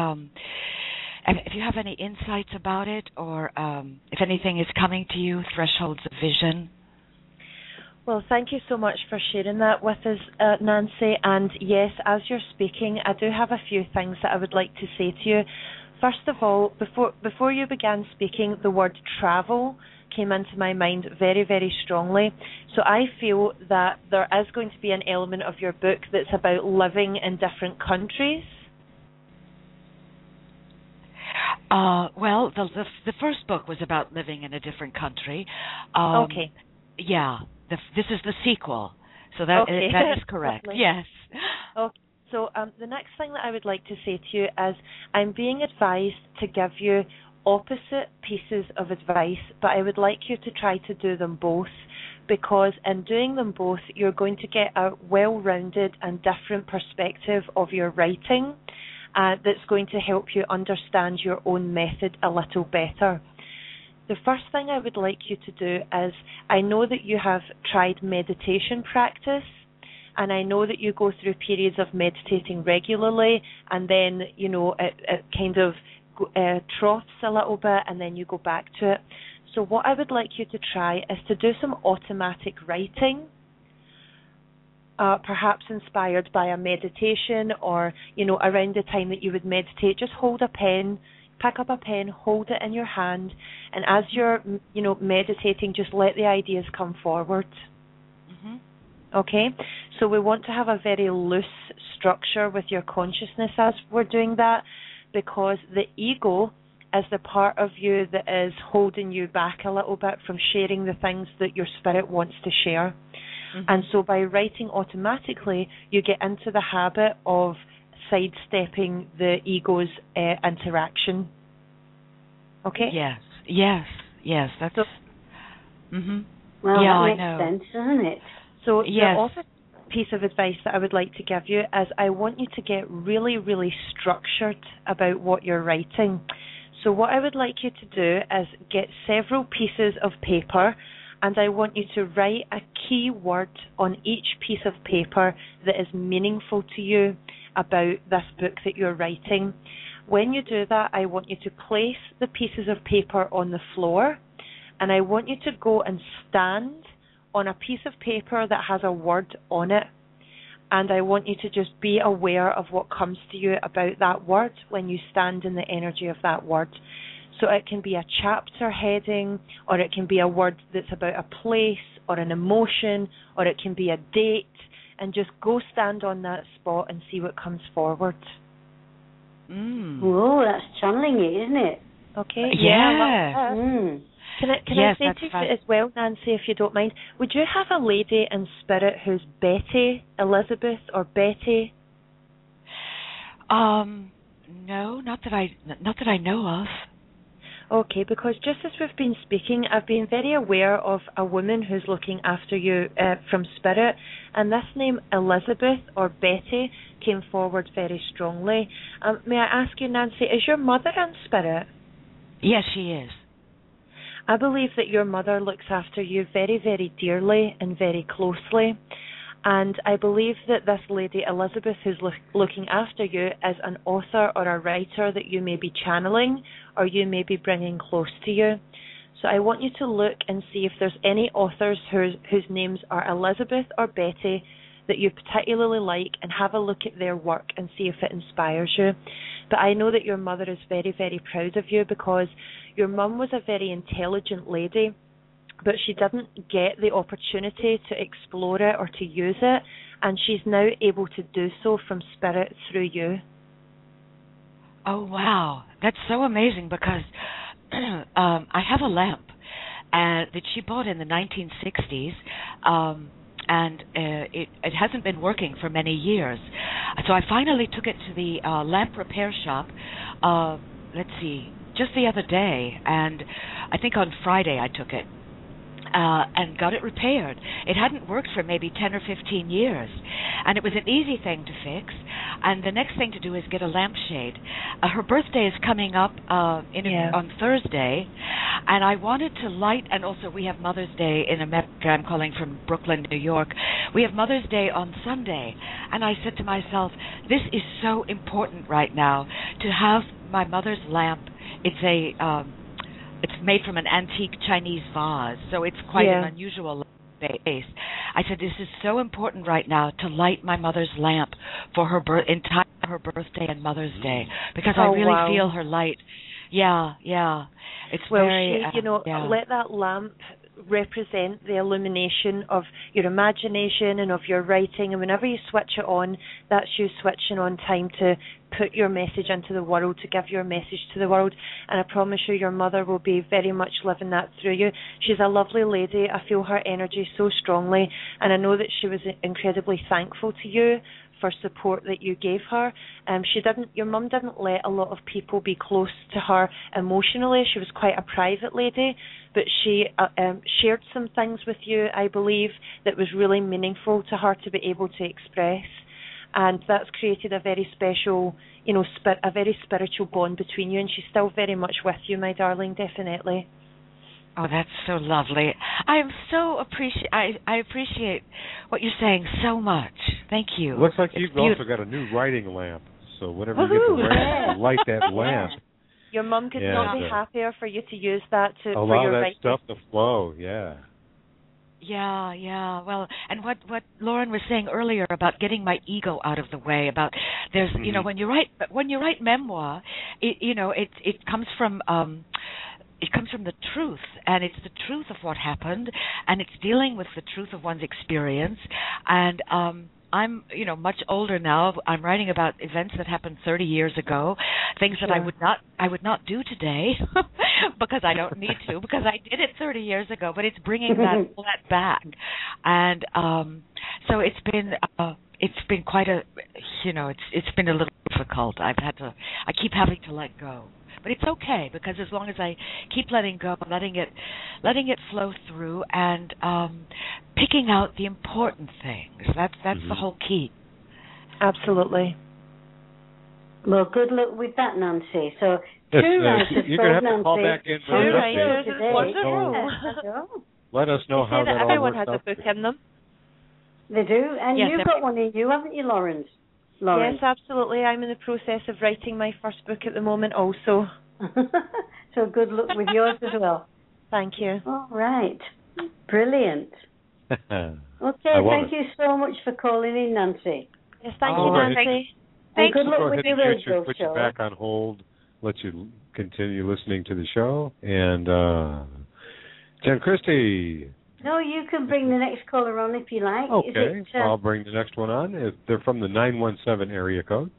insights about it, or if anything is coming to you, thresholds of vision. Well, thank you so much for sharing that with us, Nancy. And yes, as you're speaking, I do have a few things that I would like to say to you. First of all, before you began speaking, the word travel came into my mind very, very strongly. So I feel that there is going to be an element of your book that's about living in different countries. Well, the first book was about living in a different country. Okay. Yeah, this is the sequel, so that is correct. Yes. Okay. So the next thing that I would like to say to you is I'm being advised to give you opposite pieces of advice, but I would like you to try to do them both, because in doing them both, you're going to get a well-rounded and different perspective of your writing that's going to help you understand your own method a little better. The first thing I would like you to do is, I know that you have tried meditation practice, and I know that you go through periods of meditating regularly, and then, it kind of troughs a little bit, and then you go back to it. So what I would like you to try is to do some automatic writing, perhaps inspired by a meditation, or, around the time that you would meditate, just hold a pen, pick up a pen, hold it in your hand, and as you're, meditating, just let the ideas come forward. Mm-hmm. Okay? So we want to have a very loose structure with your consciousness as we're doing that, because the ego is the part of you that is holding you back a little bit from sharing the things that your spirit wants to share. Mm-hmm. And so by writing automatically, you get into the habit of sidestepping the ego's interaction. Okay? Yes, that's... So, Well, yeah, that makes sense, doesn't it? So yes. the other piece of advice that I would like to give you is I want you to get really, really structured about what you're writing. So what I would like you to do is get several pieces of paper, and I want you to write a key word on each piece of paper that is meaningful to you about this book that you're writing. When you do that, I want you to place the pieces of paper on the floor, and I want you to go and stand on a piece of paper that has a word on it, and I want you to just be aware of what comes to you about that word when you stand in the energy of that word. So it can be a chapter heading, or it can be a word that's about a place or an emotion, or it can be a date, and just go stand on that spot and see what comes forward. Whoa, that's channeling it, isn't it? Okay. Yeah. Can I say to you as well, Nancy, if you don't mind, would you have a lady in spirit who's Betty, Elizabeth, or Betty? No, not that I know of. Okay, because just as we've been speaking, I've been very aware of a woman who's looking after you from spirit, and this name Elizabeth or Betty came forward very strongly. May I ask you, Nancy, is your mother in spirit? Yes, she is. I believe that your mother looks after you very, very dearly and very closely. And I believe that this lady, Elizabeth, who's looking after you, is an author or a writer that you may be channeling or you may be bringing close to you. So I want you to look and see if there's any authors whose names are Elizabeth or Betty that you particularly like, and have a look at their work and see if it inspires you. But I know that your mother is very, very proud of you, because your mum was a very intelligent lady, but she didn't get the opportunity to explore it or to use it, and she's now able to do so from spirit through you. Oh, wow. That's so amazing, because I have a lamp that she bought in the 1960s, and it hasn't been working for many years. So I finally took it to the lamp repair shop, just the other day, and I think on Friday I took it. and got it repaired. It hadn't worked for maybe 10 or 15 years, and it was an easy thing to fix. And the next thing to do is get a lampshade. Her birthday is coming up on Thursday, and I wanted to light, and also we have Mother's Day in America. I'm calling from Brooklyn, New York. We have Mother's Day on Sunday, and I said to myself, this is so important right now to have my mother's lamp. It's made from an antique Chinese vase, so it's quite an unusual base. I said, this is so important right now to light my mother's lamp for her her birthday and Mother's Day, because I really feel her light. Yeah. It's very... let that lamp represent the illumination of your imagination and of your writing, and whenever you switch it on, that's you switching on time to put your message into the world, to give your message to the world. And I promise you, your mother will be very much living that through you. She's a lovely lady. I feel her energy so strongly, and I know that she was incredibly thankful to you for support that you gave her. Your mum didn't let a lot of people be close to her emotionally. She was quite a private lady, but she shared some things with you, I believe, that was really meaningful to her to be able to express. And that's created a very special, a very spiritual bond between you, and she's still very much with you, my darling, definitely. Oh, that's so lovely. I appreciate what you're saying so much. Thank you. Looks like you've also got a new writing lamp. So whenever you get the lamp, light that lamp. Your mum could not be happier for you to use that for your allow that writing. stuff to flow. Yeah. Yeah. Well, and what Lauren was saying earlier about getting my ego out of the way, about there's when you write memoir, it comes from the truth, and it's the truth of what happened, and it's dealing with the truth of one's experience. And I'm, much older now. I'm writing about events that happened 30 years ago, things that I would not do today because I don't need to, because I did it 30 years ago. But it's bringing all that back, and so it's been quite a, it's been a little difficult. I keep having to let go. But it's okay, because as long as I keep letting go, letting it flow through, and picking out the important things. That's the whole key. Absolutely. Well, good luck with that, Nancy. So Yes, two writers you're going to have to Nancy. call back in for Two an writers update. is wonderful. Let us know how that all everyone works has out. a book in them. They do, and Yes, you've got one in you, haven't you, Lawrence? Yes, absolutely. I'm in the process of writing my first book at the moment also. So good luck with yours as well. Thank you. All right. Brilliant. Okay, thank you so much for calling in, Nancy. Yes, thank you, Nancy. And good luck Go with ahead your and radio put show. you back on hold, let you continue listening to the show. And Jen Christie. No, you can bring the next caller on if you like. Okay, I'll bring the next one on. They're from the 917 area code.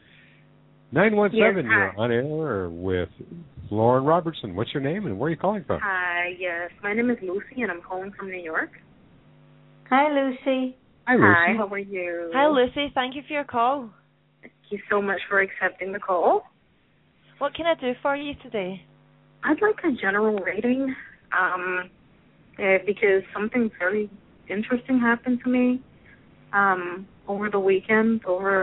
917, you're on air with Lauren Robertson. What's your name and where are you calling from? Hi, yes. My name is Lucy, and I'm calling from New York. Hi, Lucy. Hi, Lucy. Hi, how are you? Hi, Lucy. Thank you for your call. Thank you so much for accepting the call. What can I do for you today? I'd like a general rating because something very interesting happened to me over the weekend.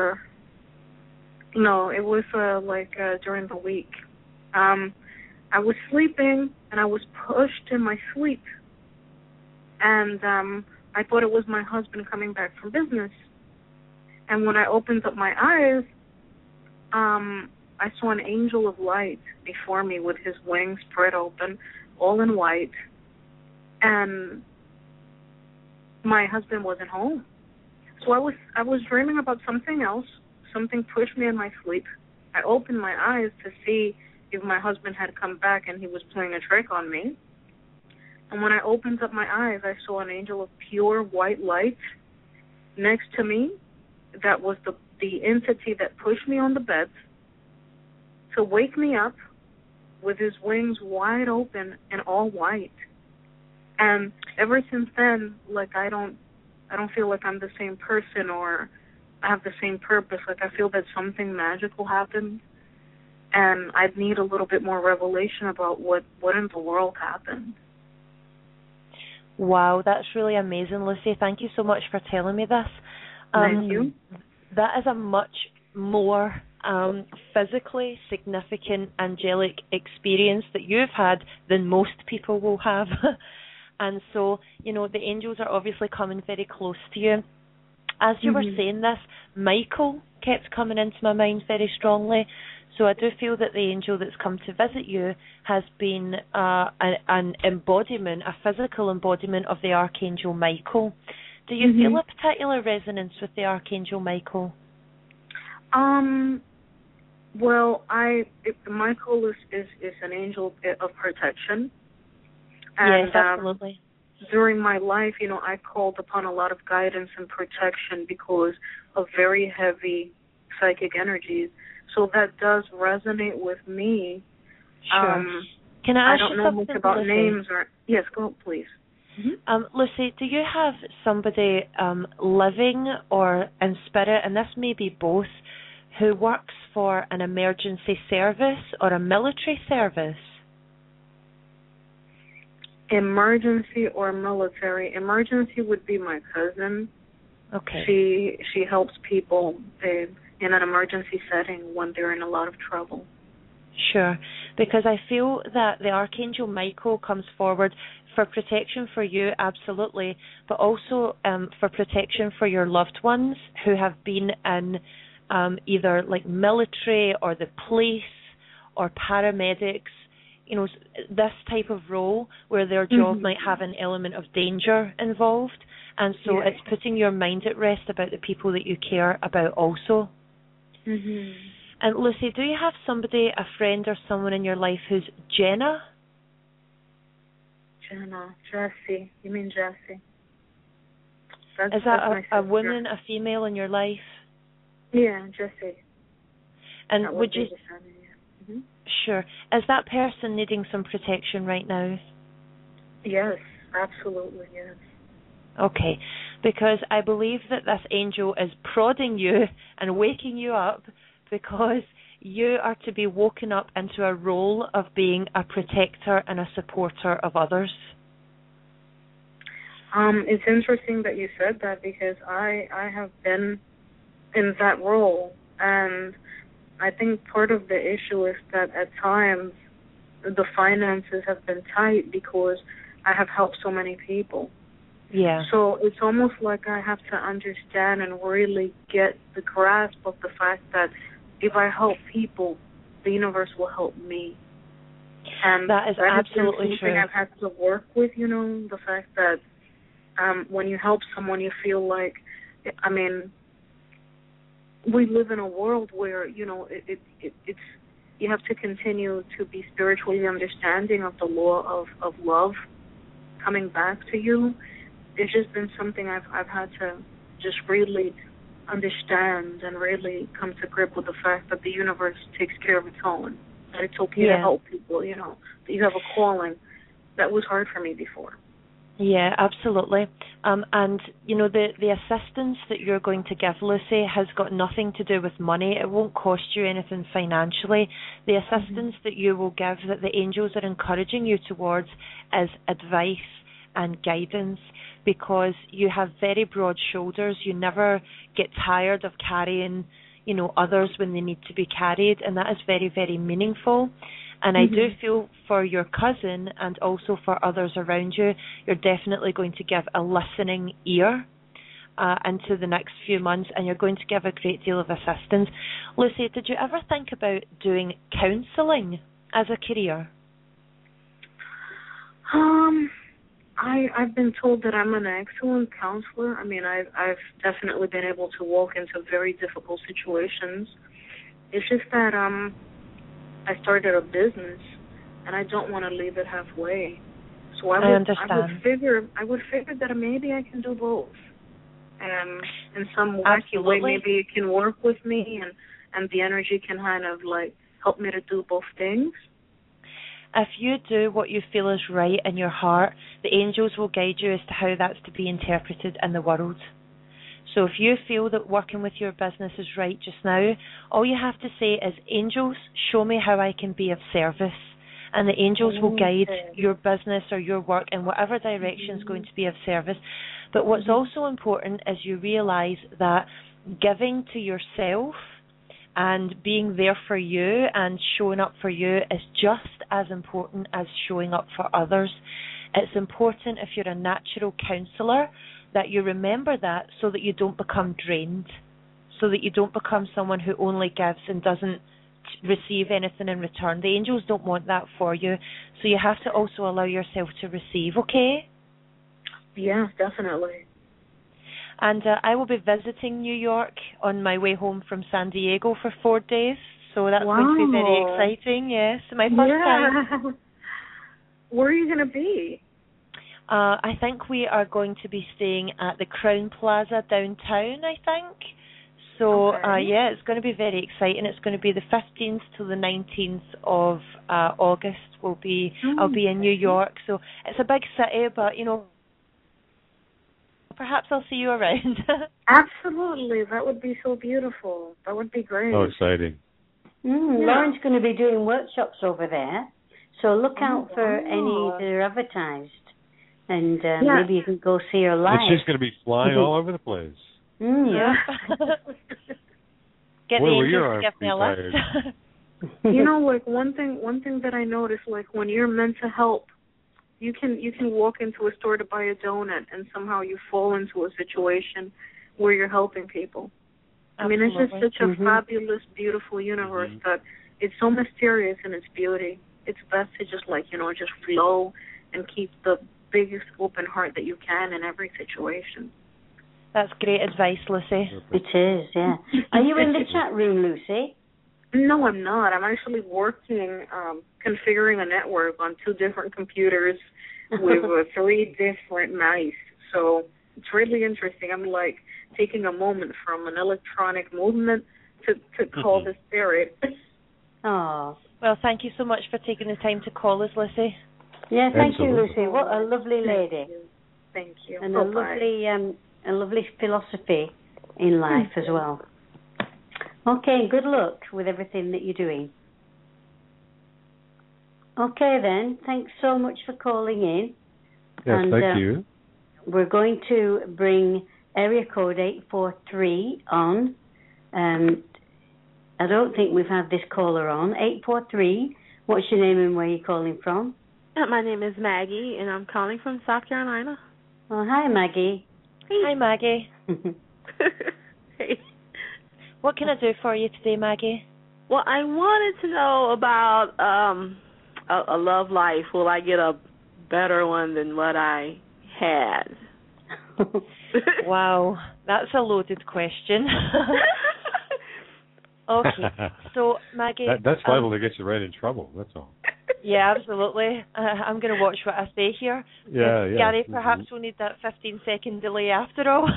It was during the week. I was sleeping, and I was pushed in my sleep. And I thought it was my husband coming back from business. And when I opened up my eyes, I saw an angel of light before me with his wings spread open, all in white. And my husband wasn't home. So I was dreaming about something else. Something pushed me in my sleep. I opened my eyes to see if my husband had come back and he was playing a trick on me. And when I opened up my eyes, I saw an angel of pure white light next to me. That was the entity that pushed me on the bed to wake me up with his wings wide open and all white. And ever since then, I don't feel like I'm the same person or I have the same purpose. I feel that something magical happened, and I'd need a little bit more revelation about what in the world happened. Wow, that's really amazing, Lucy. Thank you so much for telling me this. Thank you. That is a much more physically significant angelic experience that you've had than most people will have. And so, you know, the angels are obviously coming very close to you. As you were saying this, Michael kept coming into my mind very strongly. So I do feel that the angel that's come to visit you has been an embodiment, a physical embodiment of the Archangel Michael. Do you feel a particular resonance with the Archangel Michael? Well, Michael is an angel of protection. And, yes, absolutely. During my life, you know, I called upon a lot of guidance and protection because of very heavy psychic energies. So that does resonate with me. Sure. Can I ask don't you know something, much about Lucy? names or yes, go please. Lucy, do you have somebody living or in spirit, and this may be both, who works for an emergency service or a military service? Emergency or military? Emergency would be my cousin. Okay. She helps people in an emergency setting when they're in a lot of trouble. Sure, because I feel that the Archangel Michael comes forward for protection for you, absolutely, but also for protection for your loved ones who have been in either like military or the police or paramedics, you know, this type of role where their job might have an element of danger involved. And so it's putting your mind at rest about the people that you care about also. And Lucy, do you have somebody, a friend or someone in your life who's Jenna? Jenna, Jessie. You mean Jessie? Is that a woman, a female in your life? Yeah, Jessie. And that would you... Mm-hmm. Sure. Is that person needing some protection right now? Yes, absolutely, yes. Okay, because I believe that this angel is prodding you and waking you up because you are to be woken up into a role of being a protector and a supporter of others. It's interesting that you said that because I have been in that role, and I think part of the issue is that at times the finances have been tight because I have helped so many people. Yeah. So it's almost like I have to understand and really get the grasp of the fact that if I help people, the universe will help me. And that is absolutely something true. I've had to work with, you know, the fact that when you help someone, you feel like, I mean, we live in a world where, you know, it's you have to continue to be spiritually understanding of the law of love coming back to you. It's just been something I've had to just really understand and really come to grip with the fact that the universe takes care of its own, that it's okay to help people, you know, that you have a calling. That was hard for me before. Yeah, absolutely. And, you know, the assistance that you're going to give, Lucy, has got nothing to do with money. It won't cost you anything financially. The assistance that you will give, that the angels are encouraging you towards, is advice and guidance, because you have very broad shoulders. You never get tired of carrying, you know, others when they need to be carried, and that is very, very meaningful. And I do feel for your cousin and also for others around you, you're definitely going to give a listening ear into the next few months, and you're going to give a great deal of assistance. Lucy, did you ever think about doing counselling as a career? I've been told that I'm an excellent counselor. I mean, I've definitely been able to walk into very difficult situations. It's just that I started a business, and I don't want to leave it halfway. So I would figure that maybe I can do both. In some wacky way, maybe it can work with me, and the energy can kind of like help me to do both things. If you do what you feel is right in your heart, the angels will guide you as to how that's to be interpreted in the world. So if you feel that working with your business is right just now, all you have to say is, angels, show me how I can be of service. and the angels will guide your business or your work in whatever direction is going to be of service. But what's also important is you realize that giving to yourself and being there for you and showing up for you is just as important as showing up for others. It's important if you're a natural counsellor that you remember that so that you don't become drained, so that you don't become someone who only gives and doesn't receive anything in return. The angels don't want that for you, so you have to also allow yourself to receive, okay? Yeah, definitely. And I will be visiting New York on my way home from San Diego for 4 days, so that's going to be very exciting, yes. My first time. Where are you going to be? I think we are going to be staying at the Crown Plaza downtown, I think. So, yeah, it's going to be very exciting. It's going to be the 15th to the 19th of August. I'll be in New York. So it's a big city, but, you know, perhaps I'll see you around. Absolutely. That would be so beautiful. That would be great. Oh, exciting. Lauren's going to be doing workshops over there. So look out for any that are advertised. And maybe you can go see her live. And she's going to be flying all over the place. Yeah. Get the angels to give me a lift. You know, like one thing that I noticed, like when you're meant to help, you can walk into a store to buy a donut and somehow you fall into a situation where you're helping people. I mean, it's just such a fabulous, beautiful universe that it's so mysterious in its beauty. It's best to just just flow and keep the biggest open heart that you can in every situation. That's great advice, Lucy. It is, yeah. Are you in the chat room, Lucy? No, I'm not. I'm actually working, configuring a network on 2 different computers with 3 different mice. So it's really interesting. I'm like taking a moment from an electronic movement to call the spirit. Oh. Well, thank you so much for taking the time to call us, Lucy. Yeah, thank you, Lucy. What a lovely lady. Thank you. And a lovely philosophy in life as well. Okay, good luck with everything that you're doing. Okay then, thanks so much for calling in. Yes, thank you. We're going to bring area code 843 on. I don't think we've had this caller on. 843, what's your name and where are you calling from? My name is Maggie, and I'm calling from South Carolina. Oh, hi, Maggie. Hey. Hi, Maggie. Hey. What can I do for you today, Maggie? Well, I wanted to know about a love life. Will I get a better one than what I had? Wow, that's a loaded question. Okay, so Maggie... That's liable to get you right in trouble, that's all. Yeah, absolutely. I'm going to watch what I say here. Yeah. Gary, perhaps we'll need that 15-second delay after all.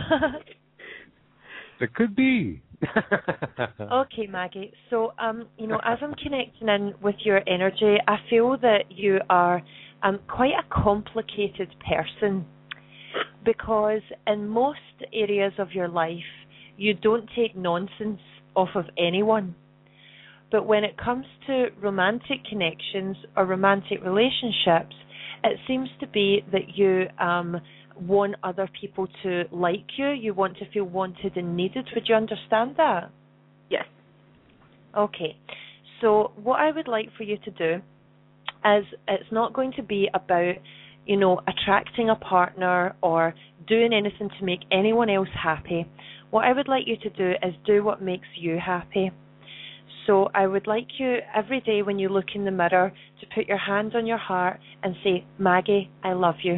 It could be. Okay, Maggie. So, as I'm connecting in with your energy, I feel that you are quite a complicated person because in most areas of your life, you don't take nonsense off of anyone. But when it comes to romantic connections or romantic relationships, it seems to be that you want other people to like you. You want to feel wanted and needed. Would you understand that? Yes. Okay. So what I would like for you to do is it's not going to be about, attracting a partner or doing anything to make anyone else happy. What I would like you to do is do what makes you happy. So I would like you every day when you look in the mirror to put your hand on your heart and say, Maggie, I love you.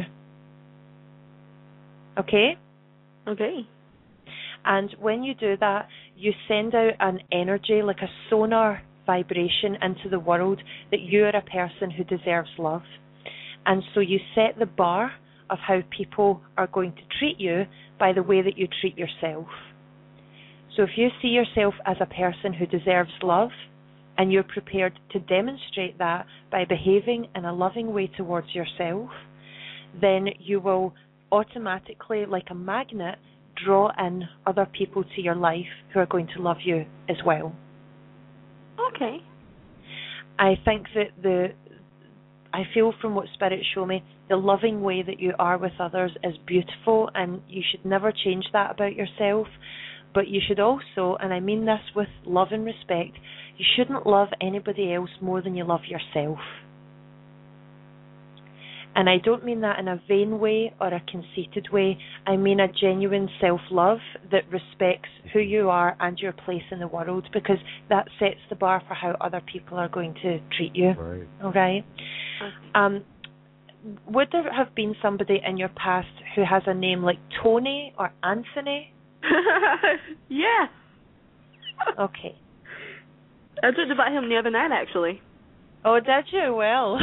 Okay? Okay. And when you do that, you send out an energy, like a sonar vibration into the world that you are a person who deserves love. And so you set the bar of how people are going to treat you by the way that you treat yourself. So if you see yourself as a person who deserves love and you're prepared to demonstrate that by behaving in a loving way towards yourself, then you will automatically, like a magnet, draw in other people to your life who are going to love you as well. Okay. I think that I feel from what spirits show me, the loving way that you are with others is beautiful, and you should never change that about yourself. But you should also, and I mean this with love and respect, you shouldn't love anybody else more than you love yourself. And I don't mean that in a vain way or a conceited way. I mean a genuine self-love that respects who you are and your place in the world, because that sets the bar for how other people are going to treat you. Right. All right? Would there have been somebody in your past who has a name like Tony or Anthony? Yeah. Okay. I dreamed about him the other night, actually. Oh, did you? Well,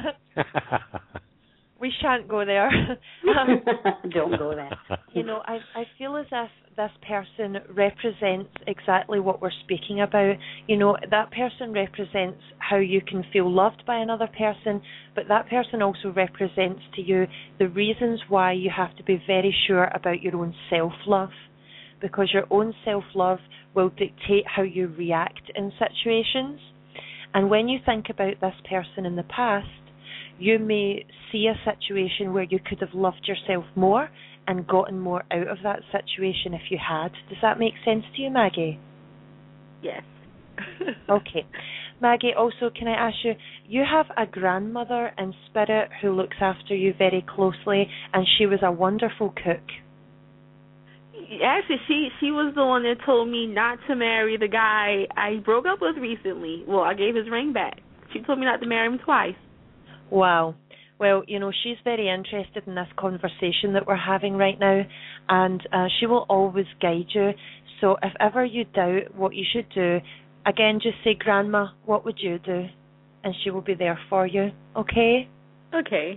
we shan't go there. Don't go there. You know, I feel as if this person represents exactly what we're speaking about. You know, that person represents how you can feel loved by another person, but that person also represents to you the reasons why you have to be very sure about your own self-love, because your own self-love will dictate how you react in situations. And when you think about this person in the past, you may see a situation where you could have loved yourself more and gotten more out of that situation if you had. Does that make sense to you, Maggie? Yes. Okay. Maggie, also, can I ask you, you have a grandmother in spirit who looks after you very closely, and she was a wonderful cook. Actually, she was the one that told me not to marry the guy I broke up with recently. Well, I gave his ring back. She told me not to marry him twice. Wow. Well, you know, she's very interested in this conversation that we're having right now, and she will always guide you. So if ever you doubt what you should do, again, just say, Grandma, what would you do? And she will be there for you. Okay? Okay.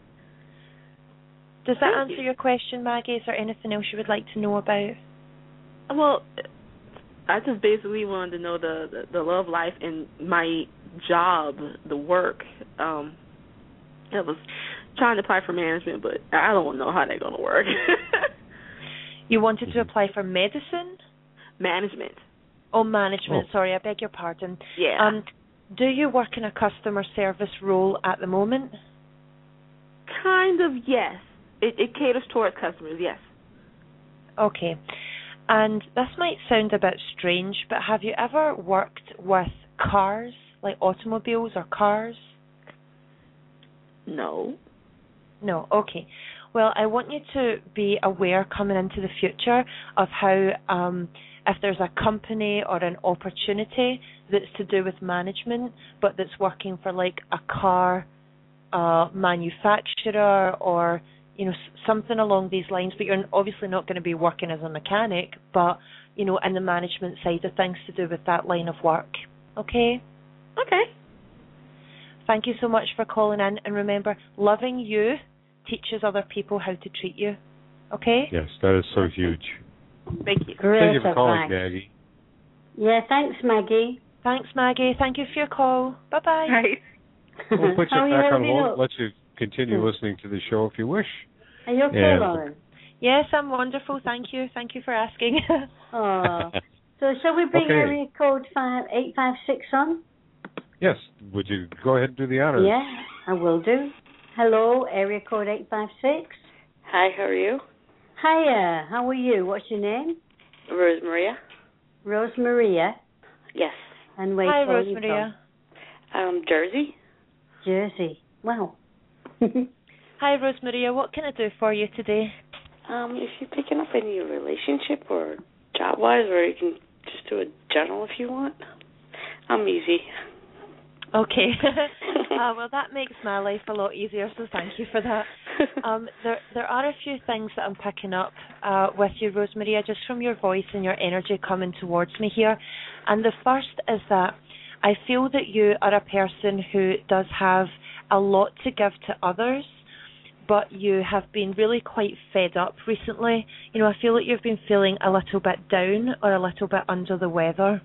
Does that answer your question, Maggie? Is there anything else you would like to know about? Well, I just basically wanted to know the love life and my job, the work. I was trying to apply for management, but I don't know how that's going to work. You wanted to apply for medicine? Management. Oh, management. Oh. Sorry, I beg your pardon. Yeah. Do you work in a customer service role at the moment? Kind of, yes. It caters towards customers, yes. Okay. And this might sound a bit strange, but have you ever worked with cars, like automobiles or cars? No. No, okay. Well, I want you to be aware coming into the future of how if there's a company or an opportunity that's to do with management, but that's working for like a car manufacturer or, you know, something along these lines, but you're obviously not going to be working as a mechanic, but, you know, in the management side of things to do with that line of work. Okay? Okay. Thank you so much for calling in, and remember, loving you teaches other people how to treat you. Okay? Yes, that is so huge. Thank you. Great Thank you for calling, advice. Maggie. Yeah, thanks, Maggie. Thanks, Maggie. Thank you for your call. Bye-bye. Right. We'll put you back on hold. Up? Let you continue listening to the show if you wish. Are you okay, Lauren? Yes, I'm wonderful. Thank you. Thank you for asking. Oh. So shall we bring area code 856 on? Yes. Would you go ahead and do the honors? Yeah, I will do. Hello, area code 856. Hi, how are you? Hiya, how are you? What's your name? Rosemaria. Rosemaria? Yes. And where Hi, are you Rosemaria. From? Jersey. Jersey. Wow. Hi, Rosemaria. What can I do for you today? If you're picking up any relationship or job-wise, or you can just do a general if you want. I'm easy. Okay. Well, that makes my life a lot easier, so thank you for that. There are a few things that I'm picking up with you, Rosemaria, just from your voice and your energy coming towards me here. And the first is that I feel that you are a person who does have a lot to give to others, but you have been really quite fed up recently. You know, I feel like you've been feeling a little bit down or a little bit under the weather.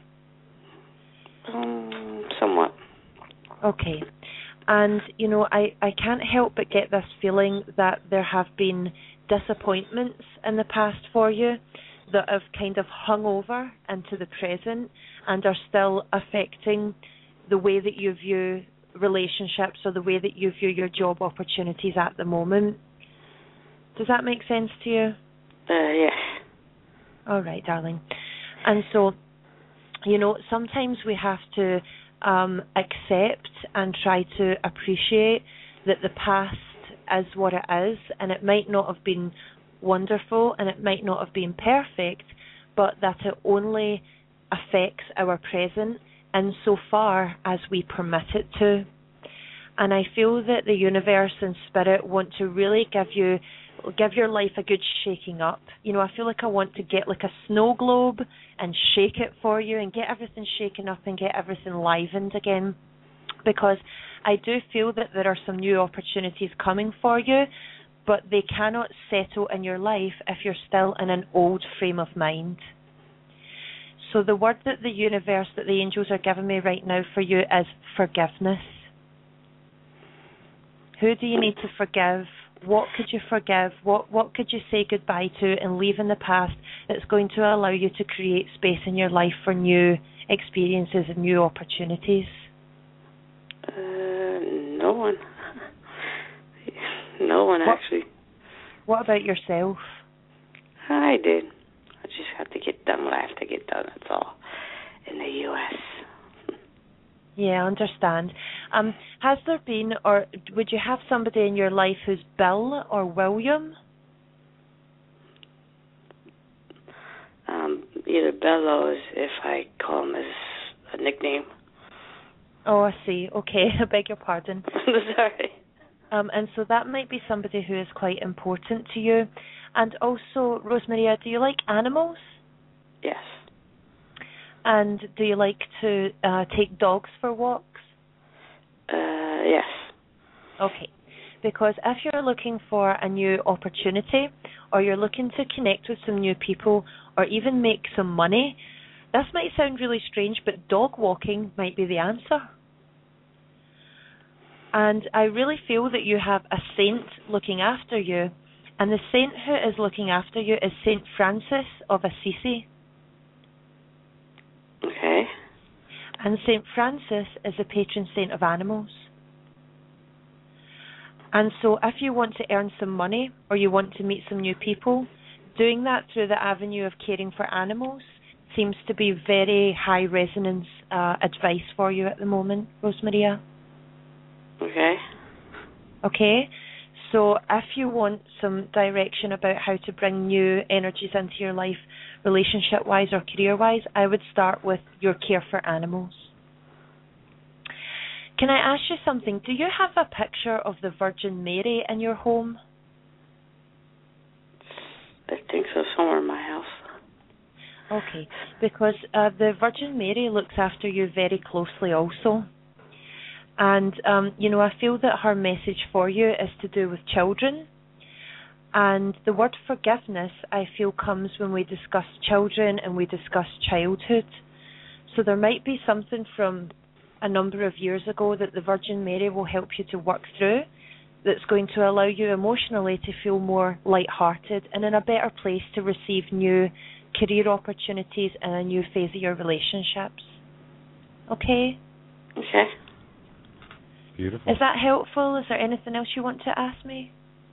Somewhat. Okay. And, you know, I can't help but get this feeling that there have been disappointments in the past for you that have kind of hung over into the present and are still affecting the way that you view relationships or the way that you view your job opportunities at the moment. Does that make sense to you? Yes. All right, darling. And so, sometimes we have to accept and try to appreciate that the past is what it is, and it might not have been wonderful and it might not have been perfect, but that it only affects our present insofar as we permit it to. And I feel that the universe and spirit want to really give your life a good shaking up. I feel like I want to get like a snow globe and shake it for you and get everything shaken up and get everything livened again, because I do feel that there are some new opportunities coming for you, but they cannot settle in your life if you're still in an old frame of mind. So the word that the universe, that the angels are giving me right now for you is forgiveness. Who do you need to forgive? What could you forgive? What could you say goodbye to and leave in the past that's going to allow you to create space in your life for new experiences and new opportunities? No one. No one, actually. What about yourself? I did. I just have to get done what I have to get done, that's all, in the U.S. Yeah, I understand. Has there been, or would you have somebody in your life who's Bill or William? Either Bellows, if I call him as a nickname. Oh, I see. Okay, I beg your pardon. Sorry. And so that might be somebody who is quite important to you. And also, Rosemaria, do you like animals? Yes. And do you like to take dogs for walks? Yes. Okay. Because if you're looking for a new opportunity, or you're looking to connect with some new people, or even make some money, this might sound really strange, but dog walking might be the answer. And I really feel that you have a saint looking after you, and the saint who is looking after you is Saint Francis of Assisi. Okay. And Saint Francis is the patron saint of animals. And so if you want to earn some money or you want to meet some new people, doing that through the avenue of caring for animals seems to be very high resonance advice for you at the moment, Rosemaria. Okay. Okay. So if you want some direction about how to bring new energies into your life, relationship-wise or career-wise, I would start with your care for animals. Can I ask you something? Do you have a picture of the Virgin Mary in your home? I think so, somewhere in my house. Okay, because the Virgin Mary looks after you very closely also. And, I feel that her message for you is to do with children. And the word forgiveness, I feel, comes when we discuss children and we discuss childhood. So there might be something from a number of years ago that the Virgin Mary will help you to work through, that's going to allow you emotionally to feel more light-hearted and in a better place to receive new career opportunities and a new phase of your relationships. Okay? Okay. Beautiful. Is that helpful? Is there anything else you want to ask me?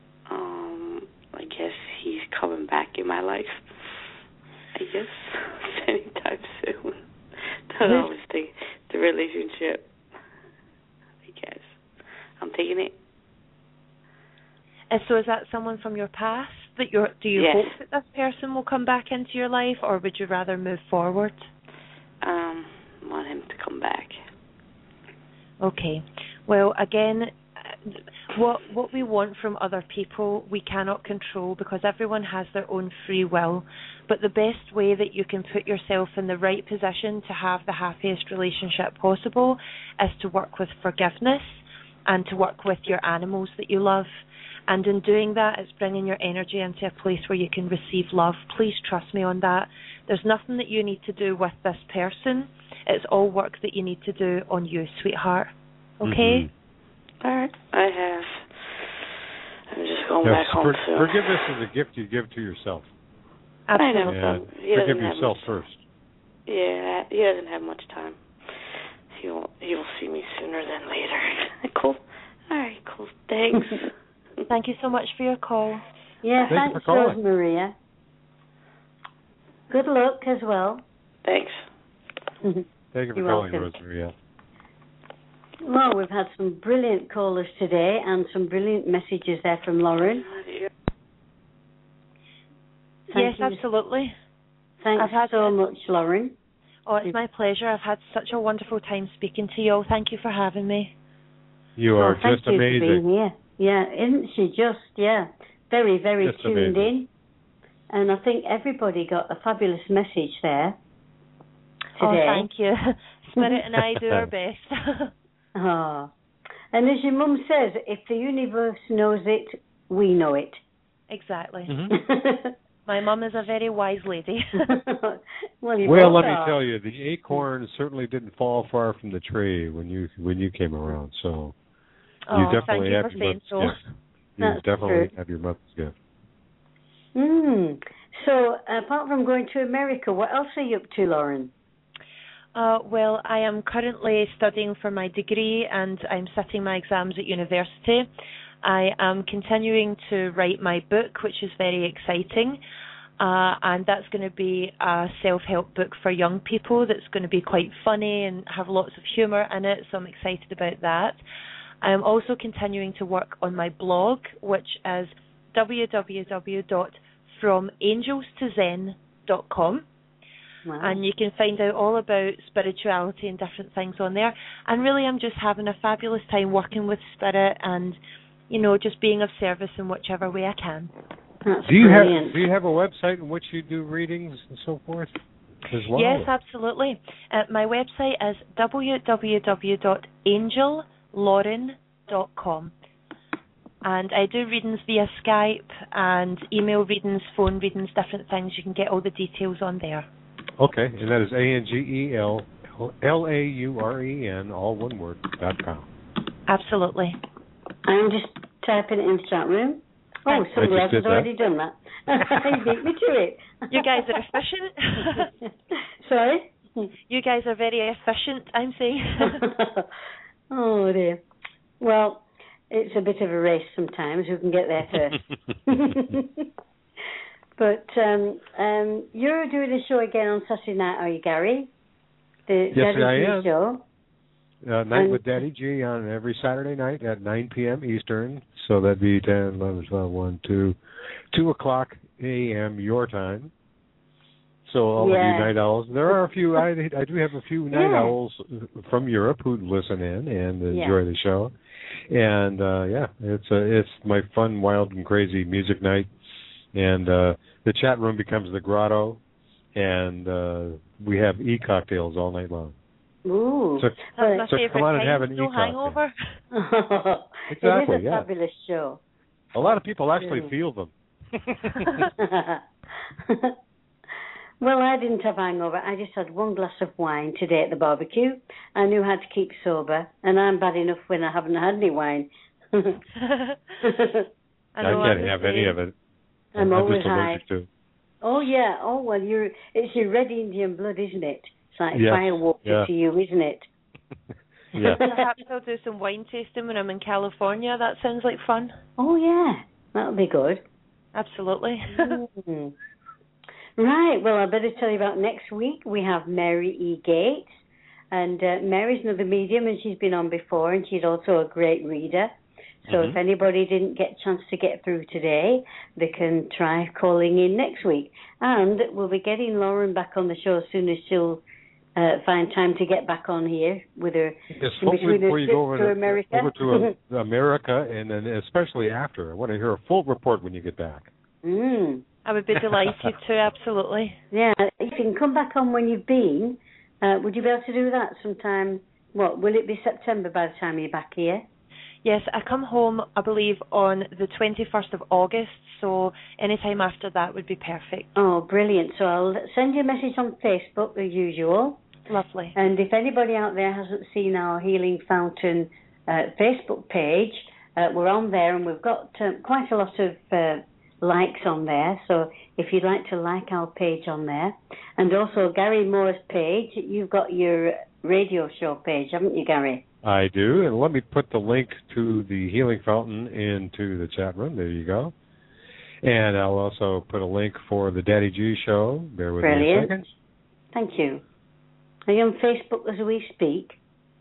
I guess he's coming back in my life. I guess anytime soon. Don't always think the relationship. I guess I'm taking it. And so, is that someone from your past that do you yes. hope that this person will come back into your life, or would you rather move forward? Want him to come back. Okay. Well, again, what we want from other people we cannot control, because everyone has their own free will. But the best way that you can put yourself in the right position to have the happiest relationship possible is to work with forgiveness and to work with your animals that you love. And in doing that, it's bringing your energy into a place where you can receive love. Please trust me on that. There's nothing that you need to do with this person. It's all work that you need to do on you, sweetheart. Okay? Mm-hmm. All right. I have. I'm just going back home soon. Forgiveness is a gift you give to yourself. Absolutely. I know. Forgive yourself first. Yeah, he doesn't have much time. He'll see me sooner than later. Cool. All right, cool. Thanks. Thank you so much for your call. Yeah, Thank you thanks, for calling. Rosemaria. Good luck as well. Thanks. Thank you for You're calling, welcome. Rosemaria. Well, we've had some brilliant callers today and some brilliant messages there from Lauren. Yes, absolutely. Thanks I've had so much, Lauren. Oh, it's my pleasure. I've had such a wonderful time speaking to you all. Thank you for having me. You are thank just you amazing. For being here. Yeah, isn't she just, very, very Just tuned amazing. in. And I think everybody got a fabulous message there today. Oh, thank you. Spirit and I do our best. Oh. And as your mum says, if the universe knows it, we know it. Exactly. Mm-hmm. My mum is a very wise lady. Well, let me tell you, the acorn certainly didn't fall far from the tree when you came around. So you definitely have your mother's gift. You definitely have your mother's gift. So apart from going to America, what else are you up to, Lauren? Well, I am currently studying for my degree and I'm sitting my exams at university. I am continuing to write my book, which is very exciting. And that's going to be a self-help book for young people that's going to be quite funny and have lots of humour in it, so I'm excited about that. I'm also continuing to work on my blog, which is www.FromAngelsToZen.com. Wow. And you can find out all about spirituality and different things on there. And really, I'm just having a fabulous time working with Spirit and, just being of service in whichever way I can. That's do you brilliant. have a website in which you do readings and so forth as well? Yes, absolutely. My website is www.angellauren.com. And I do readings via Skype and email readings, phone readings, different things. You can get all the details on there. Okay, and that is ANGELLAUREN, all one word, .com. Absolutely. I'm just typing it in the chat room. Oh, somebody else has already done that. You beat me to it. You guys are efficient. Sorry? You guys are very efficient, I'm saying. Oh, dear. Well, it's a bit of a race sometimes. Who can get there first? But you're doing a show again on Saturday night, are you, Gary? The yes, Daddy I G am. show. Night with Daddy G on every Saturday night at 9 p.m. Eastern. So that'd be 10, 11, 12, 1, 2 o'clock a.m. your time. So all of you night owls. There are a few, I do have a few night owls from Europe who listen in and enjoy the show. And, it's my fun, wild, and crazy music night. And the chat room becomes the grotto. And we have e-cocktails all night long. Ooh. So favorite come on and have an no e-cocktail. hangover. Exactly, it is a fabulous show. A lot of people actually feel them. Well, I didn't have hangover. I just had one glass of wine today at the barbecue. I knew how to keep sober, and I'm bad enough when I haven't had any wine. I can't have any of it. I'm always just allergic high. to. Oh yeah. Oh well, it's your red Indian blood, isn't it? It's like firewater to you, isn't it? Yeah. Perhaps I'll do some wine tasting when I'm in California. That sounds like fun. Oh yeah, that'll be good. Absolutely. Right. Well, I better tell you about next week. We have Mary E. Gates, and Mary's another medium, and she's been on before, and she's also a great reader. So if anybody didn't get a chance to get through today, they can try calling in next week. And we'll be getting Lauren back on the show as soon as she'll find time to get back on here with her. Yes, hopefully before you go over to America. Over to America, and then especially after. I want to hear a full report when you get back. I would be delighted to, absolutely. Yeah, if you can come back on when you've been, would you be able to do that sometime? Will it be September by the time you're back here? Yes, I come home, I believe, on the 21st of August, so any time after that would be perfect. Oh, brilliant. So I'll send you a message on Facebook as usual. Lovely. And if anybody out there hasn't seen our Healing Fountain Facebook page, we're on there, and we've got quite a lot of likes on there. So if you'd like to like our page on there, and also Gary Moore's page, you've got your radio show page, haven't you, Gary? I do, and let me put the link to the Healing Fountain into the chat room. There you go. And I'll also put a link for the Daddy G show. Bear with me a second. Thank you. Are you on Facebook as we speak?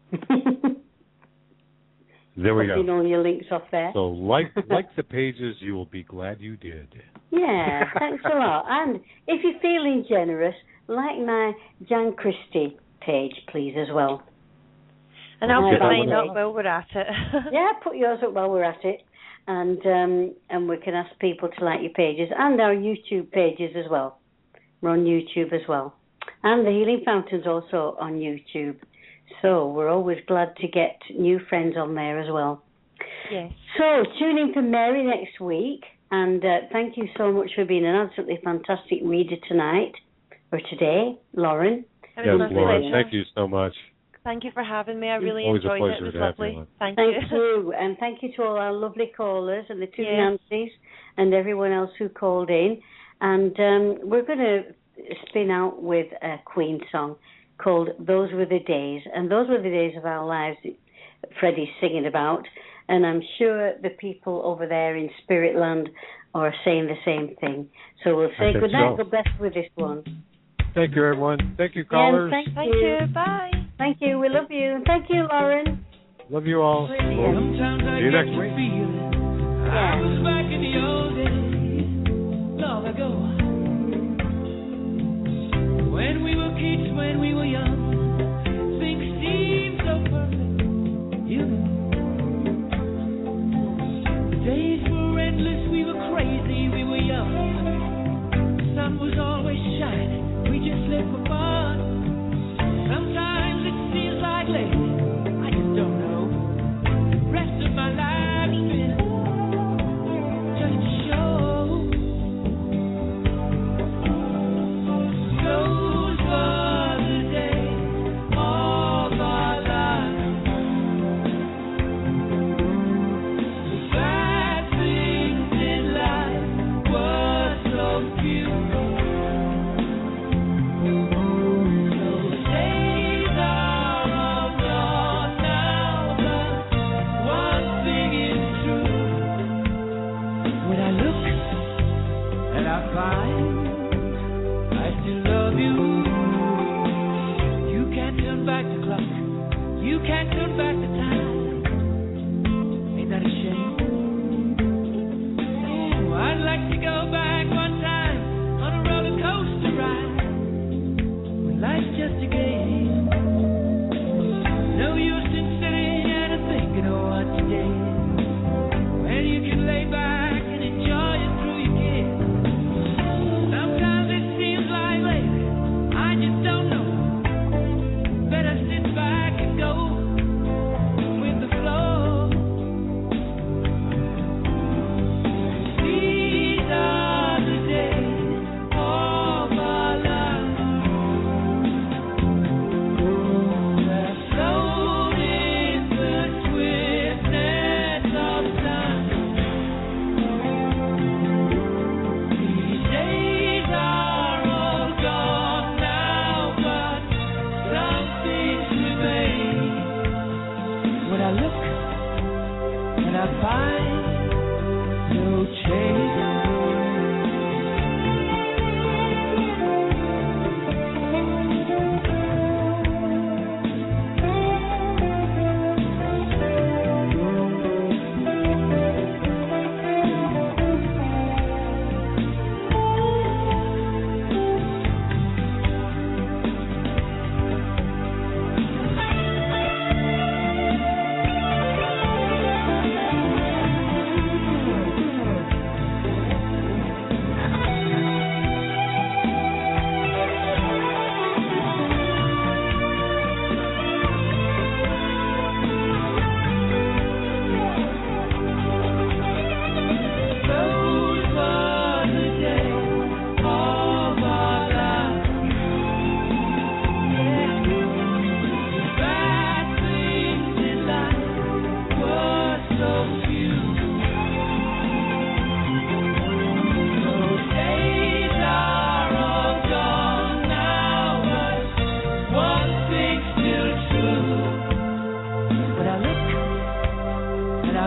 There we go. Putting all your links off there. So like the pages, you will be glad you did. Yeah, thanks a lot. And if you're feeling generous, like my Jan Christie page, please, as well. And I'll put mine up while we're at it. Yeah, put yours up while we're at it. And we can ask people to like your pages and our YouTube pages as well. We're on YouTube as well. And the Healing Fountain's also on YouTube. So we're always glad to get new friends on there as well. Yes. So tune in for Mary next week. And thank you so much for being an absolutely fantastic reader tonight, or today, Lauren. Yes, Lauren, thank you so much. Thank you for having me. I really always enjoyed it. It was lovely. Thank you. And thank you to all our lovely callers and the two Nancys and everyone else who called in. And we're going to spin out with a Queen song called Those Were the Days. And those were the days of our lives that Freddie's singing about. And I'm sure the people over there in Spirit Land are saying the same thing. So we'll say good night, God bless with this one. Thank you, everyone. Thank you, callers. Thank you. Bye. Thank you. We love you. And thank you, Lauren. Love you all. See you next week. I was back in the old days, long ago, when we were kids, when we were young, things seemed so perfect, you know. The days were endless, we were crazy, we were young. The sun was always shining, we just lived for fun. Sometimes it feels like lately, I just don't know. The rest of my life's been just a show. Those were the days of our lives. The bad things in life were so few.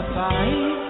bye-bye.